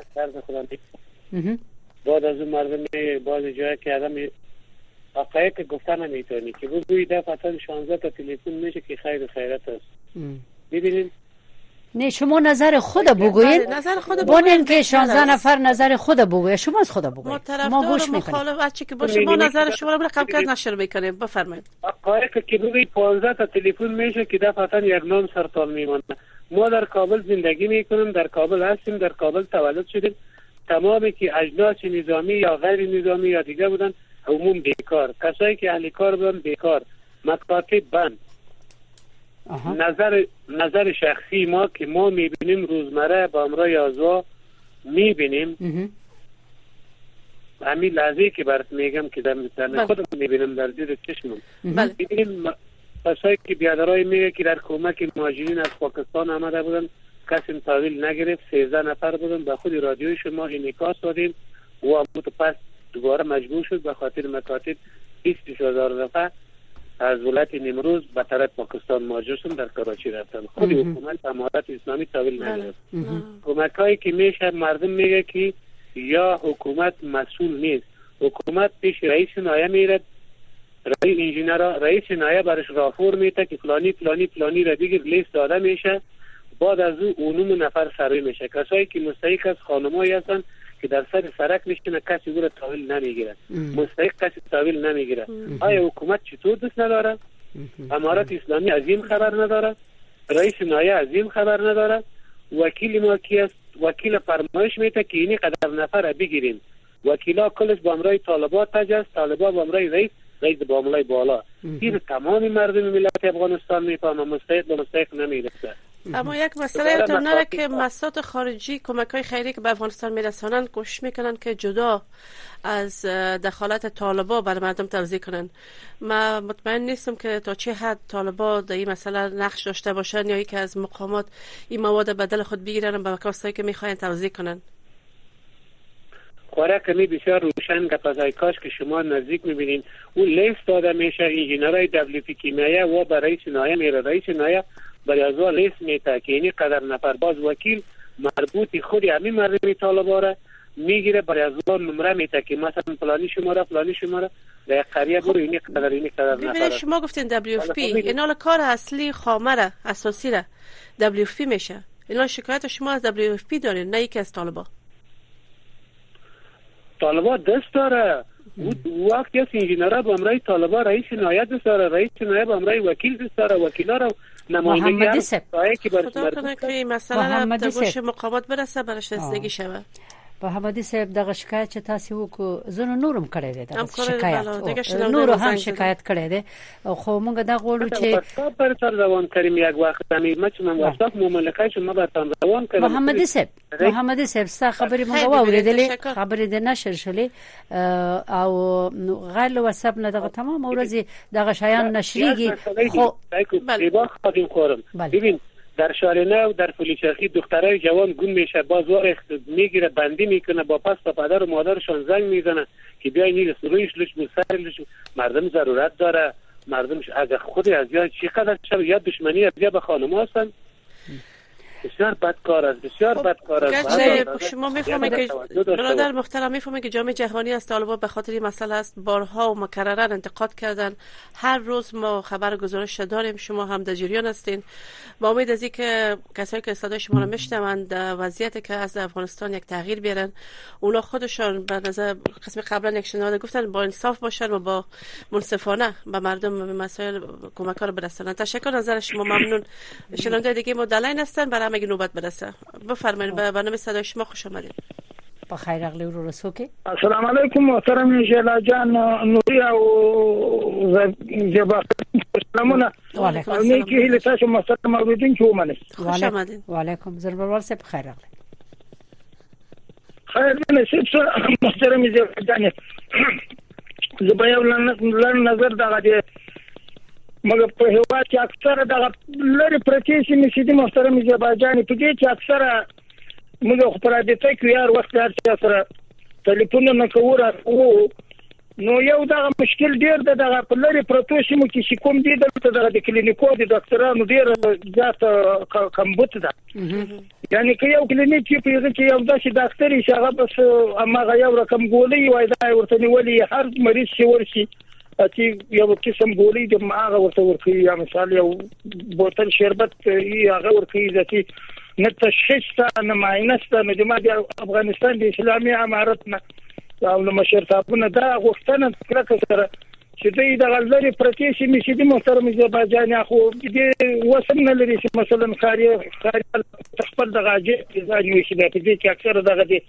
بعد از اون مردم بعض جایی که آدم حقایق گفتن نمیتونی که بگویی دفعتا 16 تا تلفن میشه که خیر و خیرت است ببینید نه شما نظر خود بگویید بونین که 16 نفر نظر خود بگوید شما از خود بگویید ما گوش میکنیم مخالف چی که با شما نظر شما رو رقم کرد نشر میکنیم بفرمایید حقایق که بگویید 15 تا تلفن میشه که دفعتا یک نام سرطان میمونه ما در کابل زندگی میکنیم در کابل هستیم در کابل تولد شدیم تمامی که اجناس نظامی یا غیر نظامی یا دیگه بودن عموم بیکار کسایی که اهل کار بودن بیکار مکاتب بند نظر شخصی ما که ما میبینیم روزمره با امرای آزوا میبینیم همین لحظه که برات میگم که در خودم میبینم در زیر چشمم میبینیم کسایی که بیادرای میگه که در کمک مهاجرین از پاکستان آمده بودن کسی تحویل نگرفت 13 نفر بودن به خود رادیوی شما انعکاس دادیم و پس دوباره مجبور شد به خاطر مکاتب 20,000 نفر از ولایت نیمروز به طرف پاکستان مهاجر شدن در کراچی رفتن خود حکومت امارات اسلامی تحویل نگرفت کمکایی که میشه مردم میگه که یا حکومت مسئول نیست حکومت پیش رئیس نایه میره رئیس نایه برش راپور میده که فلانی را دیگه لیست داده میشه بعد از اون نفر سروی میشه کسایی که مستحق از خانمایی هستن که در سر سرک میشکنه کسی او را تحویل نمیگیره مستحق کسی تحویل نمیگیره آیا حکومت چطور دوست نداره امارات اسلامی از این خبر نداره رئیس نایه از این خبر نداره وکیل ما کی است وکیل فرمایش میده که اینی قدر نفر بگیریم وکیلا کلش با امرای طالبات تجاست طالبا با امرای رئیس با امرای بالا این تمام مردم ملت افغانستان میفهمه مستحق به مستحق نمیرسه اما یک مسئله تنره که مسئولات خارجی کمک‌های خیری که به افغانستان میرسانند کوشش میکنن که جدا از دخالت طالبا بر مردم توزیع کنن من مطمئن نیستم که تا چه حد طالبا در این مسئله نقش داشته باشن یا اینکه از مقامات این مواد بدل خود بگیرن به کسایی که میخواین توزیع کنن خوره کمی بسیار روشن که پس کاش که شما نزدیک میبینین اون لیست داده میشه انجینرهای WP کیمیایه و برای رئیس نایه میره رئیس نایه برای ازوا لیست میته که اینی قدر نفر باز وکیل مربوطی خودی همین مردمی طالبا را میگیره برای ازوا نمره میته که مثلا فلانی شماره در قریه برو اینی قدر نفر شما گفتین WFP اینا کار اصلی خامره اساسی را WFP میشه اینا شکایت شما از WFP دارین نه یکی از طالبا دست داره وقتی از انجینرها با امرای طالبا رئیس نایه دست داره رئیس نایه با امرای وکیل دست داره وکیلا را نمایندگی خدا کنه که این مسئله را در گوش مقامات برسه برش رسیدگی شود په حمدي صاحب دغه شکایت چې تاسو وکړو زنه نورم کړی دی دا شکایت نور هم شکایت کړی دی خو موږ دا غواړو چې پر تر روان کریم یک وخت می مچنم واسط مملکت شما به تام روان کړم محمدي صاحب ستا خبرې موږ واورېدلې خبرې د نشر شلې او غیر واتساپ نه دغه تمام ورځي دغه شایان نشریږي خو بله خودم خورم ببین در شهر نو در پلیسیاخی دخترای جوان گم میشه باز وارخ میگیره بندی میکنه با پس پدر و مادرشان زنگ میزنه که بیاین رویش لش مسرلش مردم ضرورت داره مردمش از خود از یا چقدر شب یا دشمنی از یا به خانم هستن بسیار بدکار است بسیار بدکار است شما میفهمید که برادر محترم میفهمید که جامعه جهانی از طالبان به خاطر این مسئله است بارها و مکررن انتقاد کردن هر روز ما خبر گزارش داریم شما هم در جریان هستین با امید از اینکه کسایی که صدای شما رو میشنوند وضعیتی که از افغانستان یک تغییر بیارن اونا خودشان به نظر قسم قبلا یک شنونده گفتن با انصاف باشن و با منصفانه به مردم مسائل کمک‌ها رو برسونن تشکر نظر شما ممنون شنونده دیگه مدلین هستن برای مگه نوبت برسه بفرمایید به برنامه صدای شما خوش آمدید بخیر اغلی رو رسوکی السلام علیکم محترم جلا جان نوری او زبا سلامونه وعلیکم السلام کی هله تاسو محترم اوریدونکو ومنه خوش آمدید وعلیکم ضرور سه بخیر اغلی خیر نصیب محترم جلا جان زبا یو لن نظر دغه دی مګر په هوا کې اکثره دغه لری پرتې سیمې چې د محترم زباجان په دې کې اکثره موږ خبره دې ته کې یار وخت هر سره ټلیفون نه کوو نو یو دغه مشکل ډیر دغه په لری پرتې سیمې کې چې کوم دي دغه د کلینیکو د ډاکټرانو ډیر زیات کمبود ده یعنی که یو کلینیک چې په کې یو داسې ډاکټر چې هغه بس هغه یو رقم ګولې وای دا ورته نیولې هر مریض چې ورشي چې یو قسم ګولې د ماغه ورته یا مثال یو بوتل شربت هغه ورته ځي نه تشخیص نه معاینه نه د افغانستان د اسلامي امارت نه او مشر صاحبونه دا غوښتنه کړه سره چې دوی د غلطي پرتې شي چې د محترم زباجان خو دې وسم نه لري چې مثلا خاري تخپل د غاجې ځای وشي د دې کې اکثر دغه دي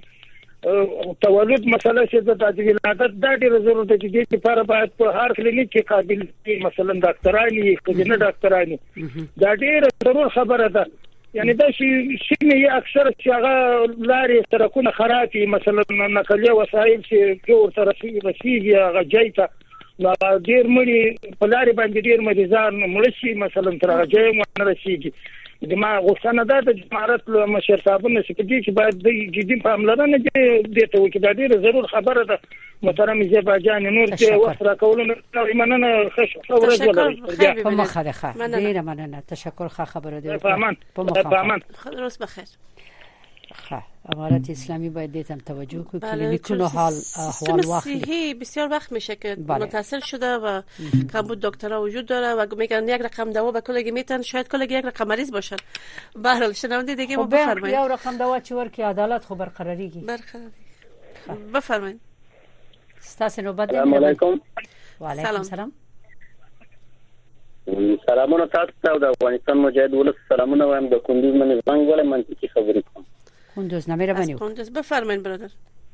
تولد مسله چې د ولادت د ډېر ضرورت دي چې لپاره باید په هر کلینیک کې قابل مثلا ډاکټرانی کله ډاکټرانی دا ډېر ضرور خبره ده یعنی دا شي اکثر چې هغه لارې سرکونه خرابي مثلا نقلیه وسایل چې جوړ سره رسیږي هغه جایته ډېر مړي په لارې باندې ډېر مریضان مړ شي مثلا تر هغه ځای نه رسیږي دما غوښتنه ده د امارت له مشر صاحبونو چې باید د جدي پاملرنه دې ته وکړي دا ډېر ضرور خبره ده محترم زباجان نور چې وخت راکولونه مننه خبره جوړه په مخه ده ډېر مننه تشکر خبره ده په مخه روز بخیر امارات اسلامی باید دیتم توجه کنه کلینیکونو حال احوال صحی بسیار وقت میشه که متصل شده و کمبود دکترها وجود داره و میگن یک رقم دوا به کلگی میتن شاید کلگی یک رقم مریض باشن به هر حال شنونده دیگه بفرمایید یو رقم دوا چې ورکی عدالت خو برقراریږي بفرمایید ستاسو نوبت ده السلام علیکم وعلیکم السلام سلامونه تاسو ته د افغانستان مجاهد ولس سلامونه وایم د کندوز منځ زنګ ولې منطقي خبرې کوم کندوز نمی‌روانیم. کندوز بفرمایید برادر.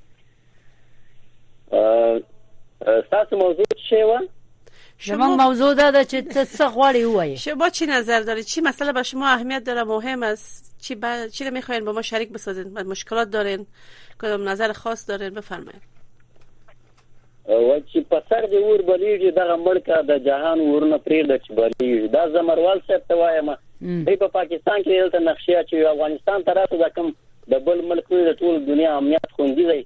تاسو موضوع چیه و؟ شما موضوع داده چه غواړی وایي. شما چی نظر دارید؟ چی مسئله به شما اهمیت داره مهم است؟ چی رو می‌خواید با ما شریک بسازید؟ مشکلات دارین؟ کدام نظر خاص دارین؟ بفرمایید. و چې په سر دی ور بلیږي دغه ملک د جهان ورنه پرېږده چې بلیږي دا زمروال صاحب ته وایم دی په پاکستان کې یو ته نقشه چې افغانستان طرف د کوم د بل ملک د ټول دنیا امنیت خوندي دی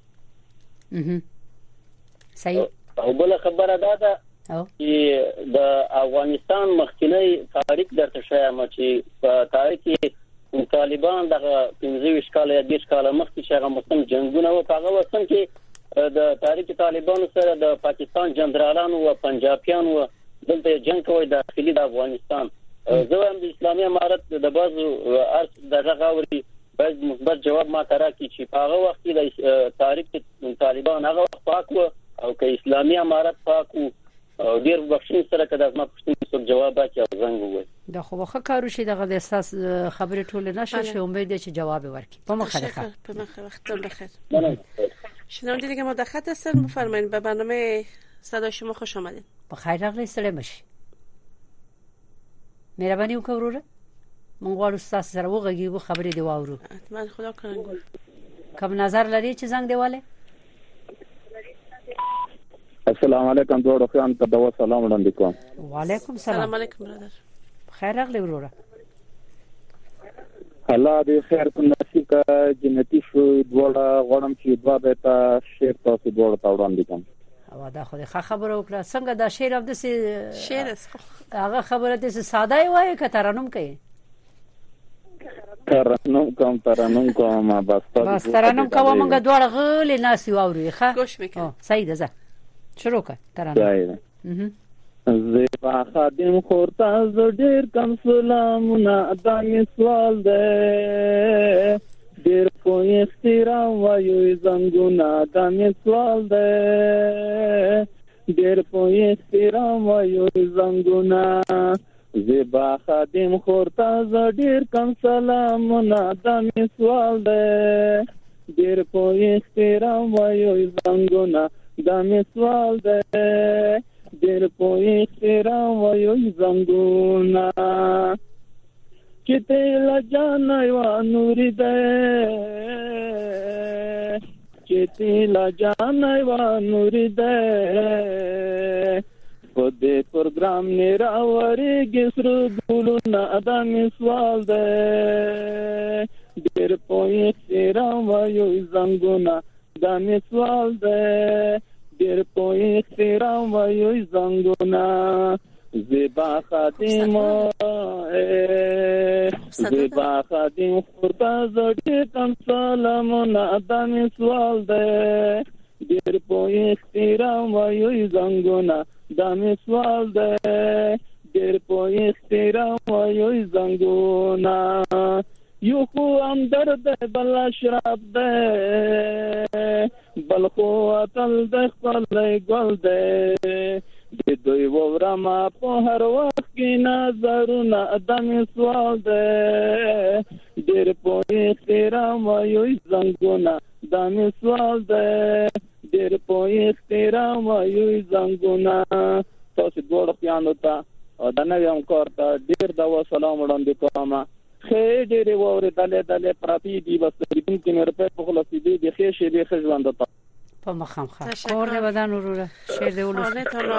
صحیح او بل خبره ده چې د افغانستان مخکینی تاریخ درته شایم چې په تاریخ کې طالبان دغه 15 کال یا 20 کال مخکې چې هغه مستم جنگونه و هغه وسم کې د تاریخ طالبانو سره د پاکستان جنرالانو او پنجابیانو دلته جنگ کوي داخلي د افغانستان زه هم د اسلامي امارت د بازو ارث دغه غوړي باید مثبت جواب ما ترا کی چې په هغه وخت د تاریخ طالبان هغه پاک او که اسلامي امارت پاک او ډیر بخښنې سره کده ما پښتون څه جواب راکړي او زنګ وای دا خو واخه کارو شي دغه د اساس خبرې ټول نشه شي امید دي چې جواب ورکړي په مخه په مخه وختتون بخیر شنونده دیگه ما در خط هستن بفرمایید به برنامه صدای شما خوش آمدین بخیر راغلی سلام باشی مهرباني وکړه وروره مونږ غواړو تاسو سره وغږیږو خبرې دی واورو من خدا کنه ګل کوم نظر لري چې زنګ دیواله السلام علیکم دوړو خان ته دا سلام وړاندې کوم وعلیکم السلام علیکم برادر خیر راغلی وروره الله دې خیر کو نصیب کا جنتی شو دوړه غوړم چې دوا به تا شیر تاسو دوړه تا وړاندې کوم او دا خو ښه خبره وکړه څنګه دا شعر د شعر هغه خبره د ساده وای ک ترانم کوي ترانم کوم بس ترانم کوم موږ دوړه غلې ناس یو اوري ښه گوش میکنه صحیح ده شروع کړه ترانم زیبا خادم خورتا ز ډیر کم سلامونه ادا می سوال ده ډیر کوی احترام وایو زنګونه ادا می سوال ده ډیر کوی احترام وایو زنګونه زیبا خادم خورتا ز ډیر کم سلامونه ادا می سوال ده ډیر کوی احترام وایو زنګونه ادا می سوال ده دیر پوی احترام ویو زنگونا کتے لجانا یوا نوری دے کتے لجانا یوا نوری دے خودے پروگرام نیراوری گسرو دولونا ادامی سوال دے دیر پوی احترام ویو زنگونا ادامی سوال دے دیر پوی احترام ویو زنگونا زیبا خادم زیبا خادم خورتا زڑی کم سلامونا ادامی سوال دے دیر پوی احترام ویو زنگونا دامی سوال دے دیر پوی احترام ویو زنگونا یو خو هم درد بل شراب ده بل خو اتل د خپل ګل ده د دوی ورما په هر وخت کې نظرونه ادم سوال ده ډېر په احترام وایو زنګونه دم سوال ده ډېر په احترام وایو زنګونه تاسو ګور پیانو ته او د نویم کارته ډېر د سلام وړاندې کوم خې ډېرې وورې دلې پراتی دي بس دې کې مې په خلاصې دي خې شې دې خژوند ته په مخام کور له بدن وروره شعر دی ولوس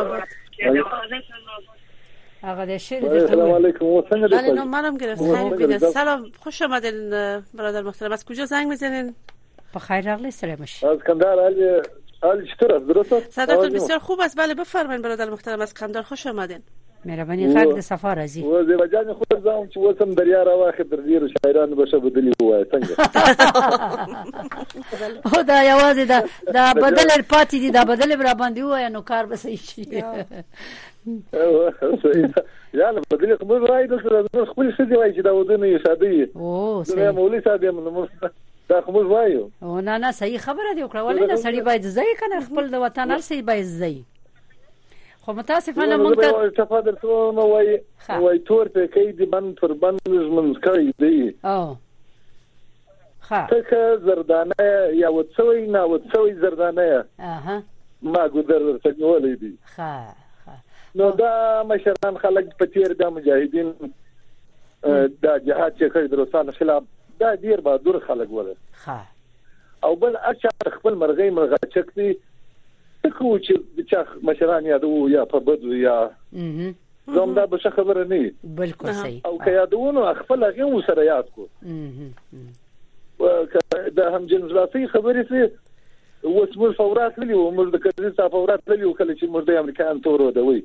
هغه د شعر دی السلام علیکم څنګه بله نو منم گرفتم سلام خوش آمدین برادر محترم از کجا زنگ میزنین بخیر راغلی سلام باشی از کندهار حال چطور است درست صداتون بسیار خوب است بله بفرمایید برادر محترم از کندهار خوش آمدین مهرباني غږ د سفر ازي و زه بجانه خو زم چې وسم دریا را واخې تر ډیر شاعرانو بشه بدلی وای څنګه هو دا یوازې دا بدل پاتې دي دا بدل بر باندې وای نو کار به صحیح شي یا نه بدل کوم راي د خپل څه دی وای چې دا ودونه یې شادي او زه مولوی صاحب یم دا خو موږ وایو او نه صحیح خبره دی وکړه ولې نه سړی باید ځای کنه خپل د وطن هر څه باید ځای خو متاسفانه مونږ ته تفادر سو نو وای تور په کې دی بند پر بند منځ کوي دی او ها څه زردانه یا وڅوي نه وڅوي زردانه اها ما ګذر څنګه دی ها نو دا مشران خلک په تیر د مجاهدین دا جهاد چې کوي د روسانو خلاف دا ډیر بهادر خلک وله ها او بل اچھا خپل مرغۍ مرغچک دي خو چې چې مشران یادو یا په بدو یا زموږ به خبره نه بالکل صحیح او که یادونه خپل هغه سره یاد کو دا هم جنراسي خبرې سي وسمو فورات لري او موږ د کړي فورات لري کله چې موږ د امریکایان تور ودوي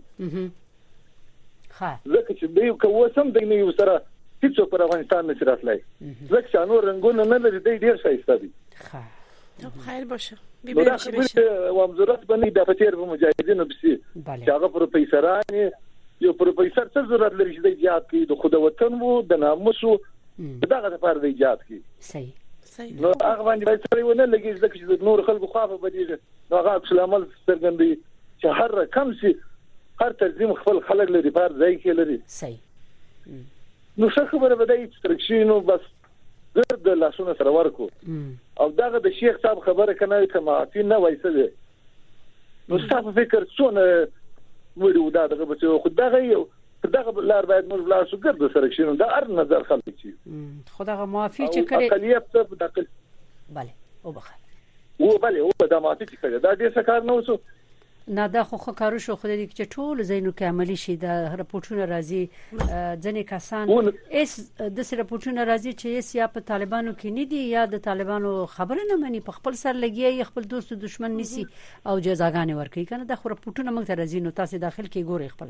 ها ځکه چې دوی کوسم د نیو سره هیڅ پر افغانستان نه راتلای ځکه چې نور رنگونه نه لري ډیر شایسته دي ها خیر باشه ببینیم چی میشه و مزورات باندې د فتیر په مجاهدینو بسی چې هغه پروفیسوران یو پروفیسور څه ضرورت لري چې د ایجاد کې د خود وطن وو د ناموس دغه لپاره د ایجاد کې صحیح نو هغه باندې باید ونه لګي ځکه چې نور خلکو خافه بدیږي نو هغه عکس العمل څرګندوي چې هر رقم سي هر تنظیم خپل خلک لري پر ځای کې لري صحیح نو څه خبره به د انسترکشن بس ګرد لاسونه سره ورکو او دغه د شیخ صاحب خبره کنه کماعتي نه وایسه نو تاسو فکر څونه وړو دغه به خدای یو دغه لار باید موږ لا شو ګرد سره شنو دا ار نظر خلک چی خدای معافي چې کړي اقلیت ته داخل bale او بخیر او bale او د معافي چې کړي دا ډیر څه کار نه وسو نه دا خو کارو شو خو دې چې ټول زینو کې عملی شي د راپورټونو راځي ځنې کسان اس د سره راپورټونو راځي چې اس یا په طالبانو کې نه دي یا د طالبانو خبره نه مني په خپل سر لګي خپل دوست دشمن نسی او جزاګانې ورکړي کنه د راپورټونو موږ ته راځي نو تاسو داخل کې ګوري خپل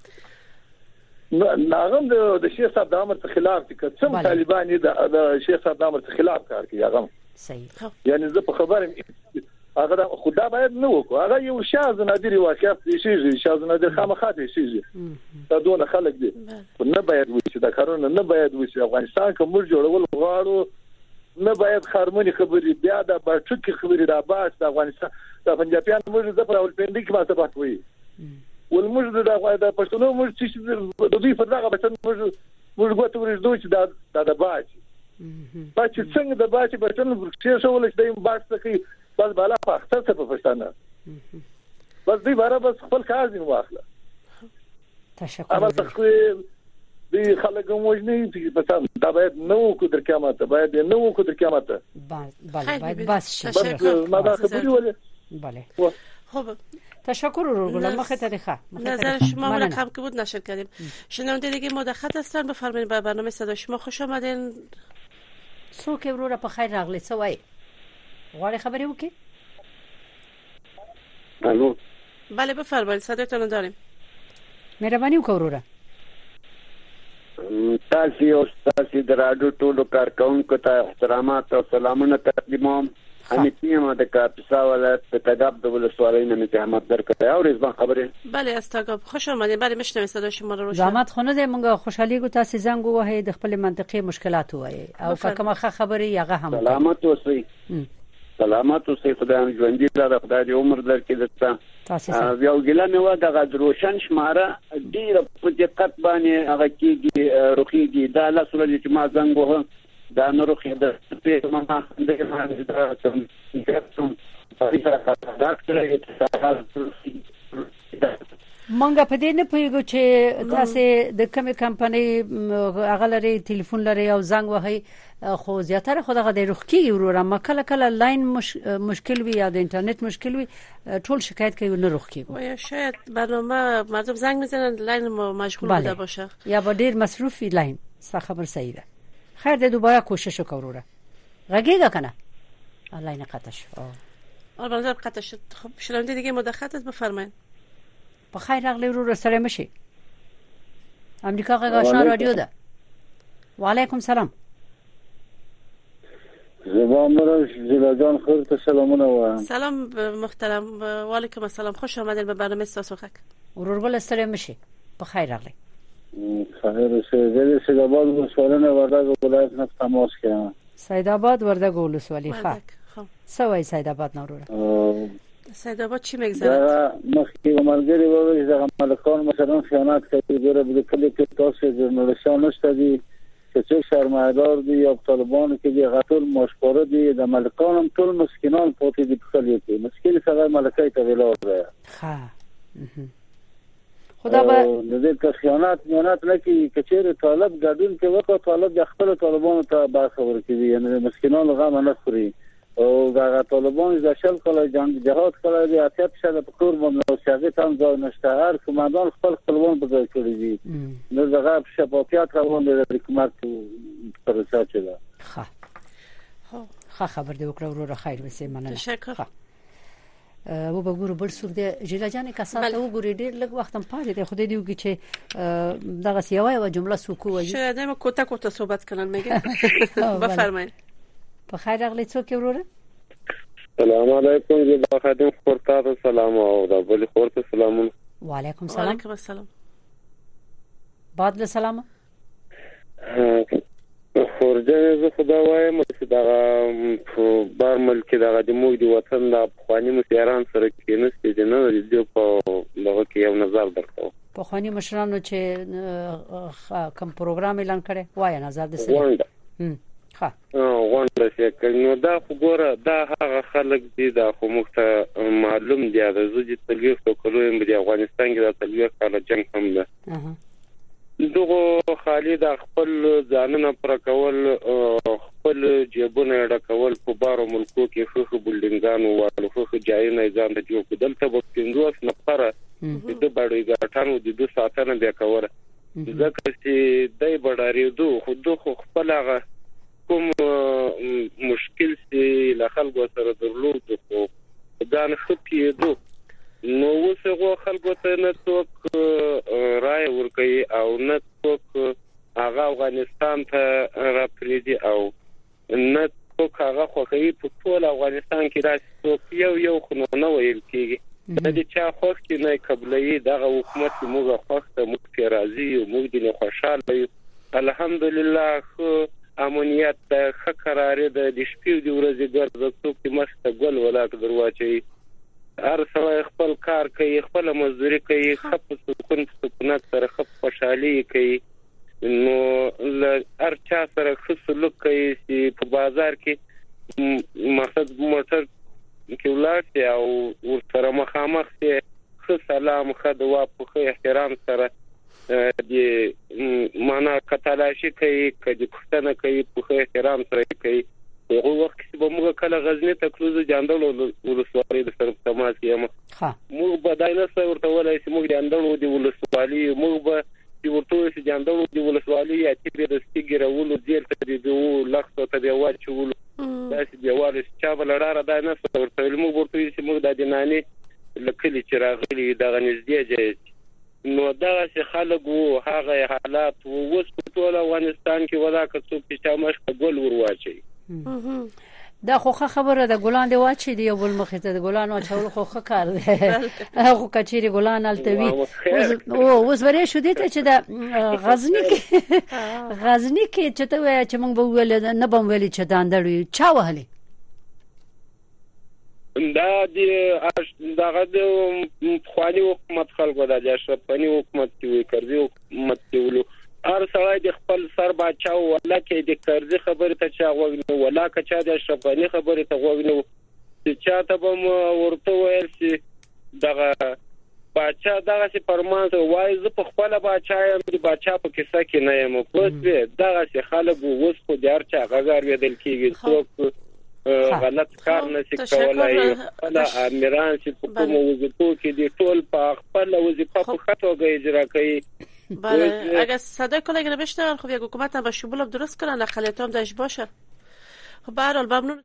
ناغم د شیخ صاحب د امر خلاف دي که څم طالبان د شیخ صاحب د امر خلاف کار کوي هغه صحیح یعنی زه په خبره هغه خدا باید نه وکړو هغه یو شاذ نادر واقعیت شي شاذ نادر خامخاته شي دا دونه خلک دي نه باید وشي دا کارونه نه باید وشي افغانستان کوم جوړول غواړو نه باید خارمونی خبري بیا د باټکی خبري د باس د افغانستان د پنجابیان موږ د پر اول پندې کې ماته پات وي ولموږ د پښتنو موږ چې د دوی په دغه بچن موږ غوته ورځو چې دا د باچ څنګه د باچ بچن ورکشي شول چې د باچ څخه بس بالا پخته څه په پښتانه بس دی بارا بس خپل کار دی واخله تشکر اما تخوی دی خلک موجنی چې پتا دا باید نو کو در قیامت باید نو کو در قیامت باید بس ما دا خبري وله بله خب تشکر رولگل مخه تاریخه نظر شما مرکب که بود نشر کردیم شنونده دیگه ما در خط هستن بفرمایید به برنامه صدا شما خوش آمدین سوک ورور په خیر راغلی سوای غواړي خبرې وکړي الو بله بفرمایید صداتون داریم مهرباني وکړه وروره تاسو د راډیو ټولو کارکونکو ته احترامات او سلامونه تقدیموم امیتیم د کاپیسا ولایت په تګاب د ولسوالۍ نه متهمت درکړی او رضوان خبره بله از تګاب خوش آمدید بله میشنوید صدای شما رو زحمت خونه ده مونږ خوشحالي کو تاسو زنګ وه د خپل منطقي مشکلات وای او کومه خبره یغه هم سلامت اوسئ سلامت اوسئ خدای ژوندۍ لاره خدای دې عمر درکړي دته یو ګیله مې و د روشن شماره ډیره په دقت باندې هغه کېږي روخيږي دا لاسونه چې ما زنګ وه دا نور خو د په ما د مونږ په دې نه پوهیږو چې تاسو د کومې کمپنۍ هغه لري ټلیفون لري او زنګ وهي خو زیاتره خو دغه د روخي وروره ما کله لاین مشکل وي یا د اینټرنیت مشکل وي ټول شکایت کوي نه روخي یا شاید برنامه مردم زنگ میزنن لاین مشغول بوده باشه یا با ډیر مصرفي لاین خبر صحیح ده خیر ده دوباره کوشش وکړه وروره غږیږه کنه لاین قطع شو بازار قطع شد خب شنونده دیگه مدخت است بفرمایید په خیر راغلی وروره سره مشي امریکا غږ آشنا رادیو ده وعلیکم سلام زبان جان خیر سلامونه و سلام محترم و علیکم السلام خوش آمدید به برنامه ساسوخک ورورګل سره مشي په خیر راغلی خیر شه سید آباد ولسوالی وردګ ولایت نه تماس کړم سید آباد وردګ ولسوالی ښه سوای سید آباد نوروره سید آباد چی میگذره مخکې عملګری وایي چې ملکان مثلا خیانت کوي ګوره به کلی کې تاسو ژورنالیستان نشته دي چې څو سرمایه‌دار دي یا طالبان کې دي غټول مشکوره دي د ملکان هم ټول مسکینان پاتې دي په کلی کې مسکین څنګه ملکای ته ویلار دی ښه خدا به د دې خیانت نه کوي کچېره طالب ګډون کې وکړه طالب د خپل طالبانو ته برخه ورکوي یعنی مسکینان غو نه خوري او دا طالبان د شل کله جنگ جهاد کړی دی اتیا په په کور باندې شاګه تام ځای نشته هر کومندان خپل خپلوان په ځای کړی دي نو دغه شفافیت روان دی د حکومت پر اساس ده ښه خبر دی وکړه ورو خیر وسه مننه تشکر و به ګورو بل څوک دی جیلا جان کسان ته وګوري ډیر لږ وخت هم پاتې دی خو دې دیږي چې دغه سیاوي جمله سوکو وایي شاید ما کوتا صحبت کنن میگه بفرمایید په خیر راغلی څوک وروره السلام علیکم جی با خادم خورتا سلام او دا بل خورتا سلام وعلیکم سلام وعلیکم السلام بعد له سلام خورجه زه خدا وایم چې دا بار ملک دا د موږ دی وطن د افغاني مسیران سره کې نشته د نه دی په لغه کې یو نظر درکو په خواني مشرانو چې کوم پروګرام اعلان کړي وای نظر د سره ها غونډه چې کینو دا خبره دا هغه خلک دي دا خو مخته معلوم دي د زوجي تلويخ تو کلویم د افغانستان کې د تلويخ کاله جنگ هم ده دغه خالد خپل ځانونه پر کول خپل جيبونه ډکول په بارو ملکو کې خو بلډینګانو او خو ځایونه ځان د جوړ کول ته په 500 نفر د بډای ګټانو د 2 ساعتونو بیا کوله ځکه چې دای بډاري دوه خو خپل هغه کوم مشکل چې له خلکو سره درلود خو ځان خپې دوه نو وسغه خلکو ته نه څوک رائے ورکړي او نه څوک هغه افغانستان ته راپریدي او نه څوک هغه خوخي په ټول افغانستان کې راځي څوک یو خو نه ویل کیږي د دې چا خوښ کې نه قبلې دغه حکومت موږ خوښ موږ راضي او موږ دې خوشاله یو الحمدلله خو امنیت د خکراره د شپې د ورځې ګرځي څوک مسته ګل ولاک درواچي هر څوک خپل کار کوي خپل مزدوري کوي خپ سکونت سره خپ خوشحالي کوي نو هر چا سره خصلوک کوي چې په بازار کې مقصد موټر کې ولارته او ورسره مخامخ سي سلام خدوا په احترام سره د معنا کتلاشي کوي کدي پښتنه کوي په احترام سره کوي هغه وخت چې موږ کله غزنی ته کلوز جاندلو ولسوالۍ د سره تماس یم موږ بداینه سره ورته ولای چې موږ جاندلو دی ولسوالۍ موږ به چې ورته چې جاندلو دی ولسوالۍ چې د سپیګرولو ډیر ته دی لخت ته دی واچول داسې دیوال چې بلړاره دا نه سره ورته موږ ورته چې موږ د دیناني لکلي چې راغلي د غنځدي جې نو دا چې خلک وو هغه حالات وو اوس په ټول افغانستان کې ولا کڅو چې مشق ګل ورواچي دا خو خبره د ګلان دی واچي دی یو بل مخې ته د ګلان او چول خو کار دی هغه کچيري ګلان التوي اوس ورې شو دي ته چې د غزنی کې چې ته چې موږ به ویل نه بم ویل چې داندړي چا وهلي دا دغه د خواني حکومت خلکو د اشرفني حکومت کې وی کړی حکومت کې ولو هر سړی د خپل سر باچاو ولا کې د قرض خبره ته چا غوښنه ولا کچا د اشرفني خبره ته غوښنه چې چا ته به ورته ویل چې دغه باچا دغه چې پرمان وای زه په خپل باچا یم د باچا په کیسه کې نه یم په دغه چې خلک ووس خو دار چا غږار ویل کېږي څوک غلط کار نشي کولای ولا امیران چې په کوم وظیفو کې دي ټول په خپل وظیفه په خطوګه اجرا کوي بله اگر صدای کلیگ رو بشنون خب یک حکومت هم با شمول هم درست کنن اقلیت هم داشت باشه خب به هر حال ممنون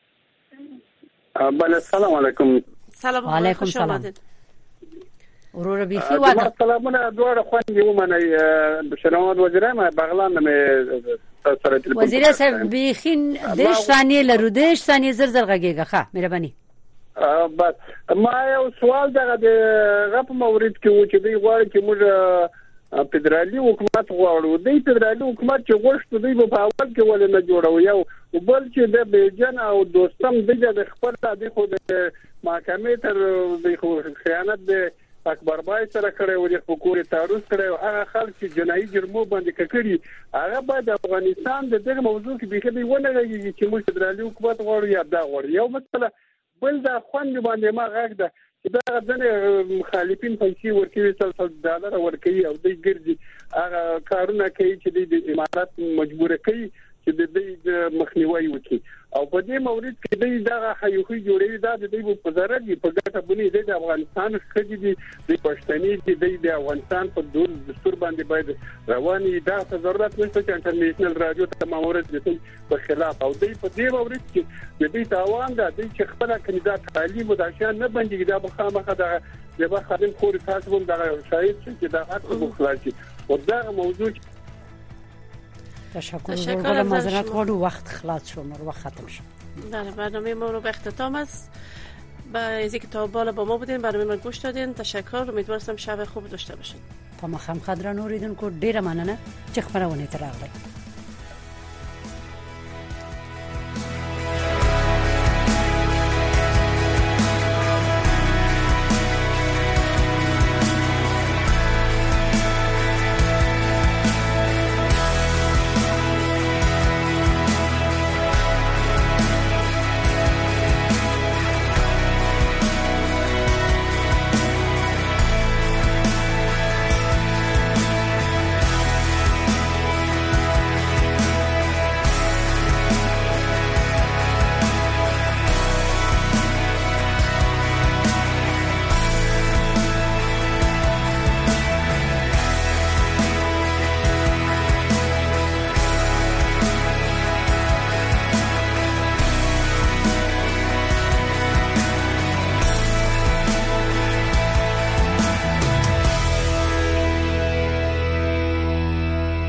بله سلام علیکم سلام علیکم سلام ورور بیخی واده سلامونه دوار خوندی اومنی بشنواد وزیره ما بغلان وزیره صاحب بیخی دیش ثانیه لرو دیش ثانیه زر غگیگه خواه مهربانی بس ما یو سوال دغه د غپ مورید کې و چې دی غواړي چې موږ فدرالي حکومت غواړو دی فدرالي حکومت چې غوښتو دی په اول کې ولې نه جوړو یو بل چې د بیجن او دوستم د خپل د خو د محکمې تر د خیانت د اکبر بای سره کړی و د حکومت تعرض کړی هغه خلک چې جنایي جرمو باندې کړی هغه باید افغانستان د دغه موضوع کې به دی ونه لګي چې موږ فدرالي حکومت غواړو یا دا غواړو یو مثلا بل دا خوند باندې ما غږ ده چې دا ځنه مخالفین پیسې ورکوي $100 ورکوي او دوی ګرځي هغه کارونه کوي چې د امارات مجبور کوي چې د دې مخنیوي وکړي او په دې مورید کې دوی دا حیوخي جوړوي دا د دوی په ضرر دي په ګټه باندې د افغانستان خدي دي د پښتني دي د افغانستان په دستور باندې باید رواني دا ضرورت نشته چې انټرنیشنل رادیو ته مورید دي په خلاف او دوی په دې مورید کې د دې تاوان دا د خپل کاندیدات تعلیم د اشیاء نه باندې دا مخامخه د به خادم خوري تاسو هم دا شاید چې دا حق مخالفي او دا موضوع تشکر معذرت غواړو وخت خلاص شو مر وخت ختم شد. بله برنامه ما رو به اختتام است. با از اینکه تا بالا با ما بودین برنامه ما گوش دادین تشکر. امیدوارم شب خوب داشته باشین. په مخام خضر نوریدونکو ډیره مننه چې خبرونه تر راغله.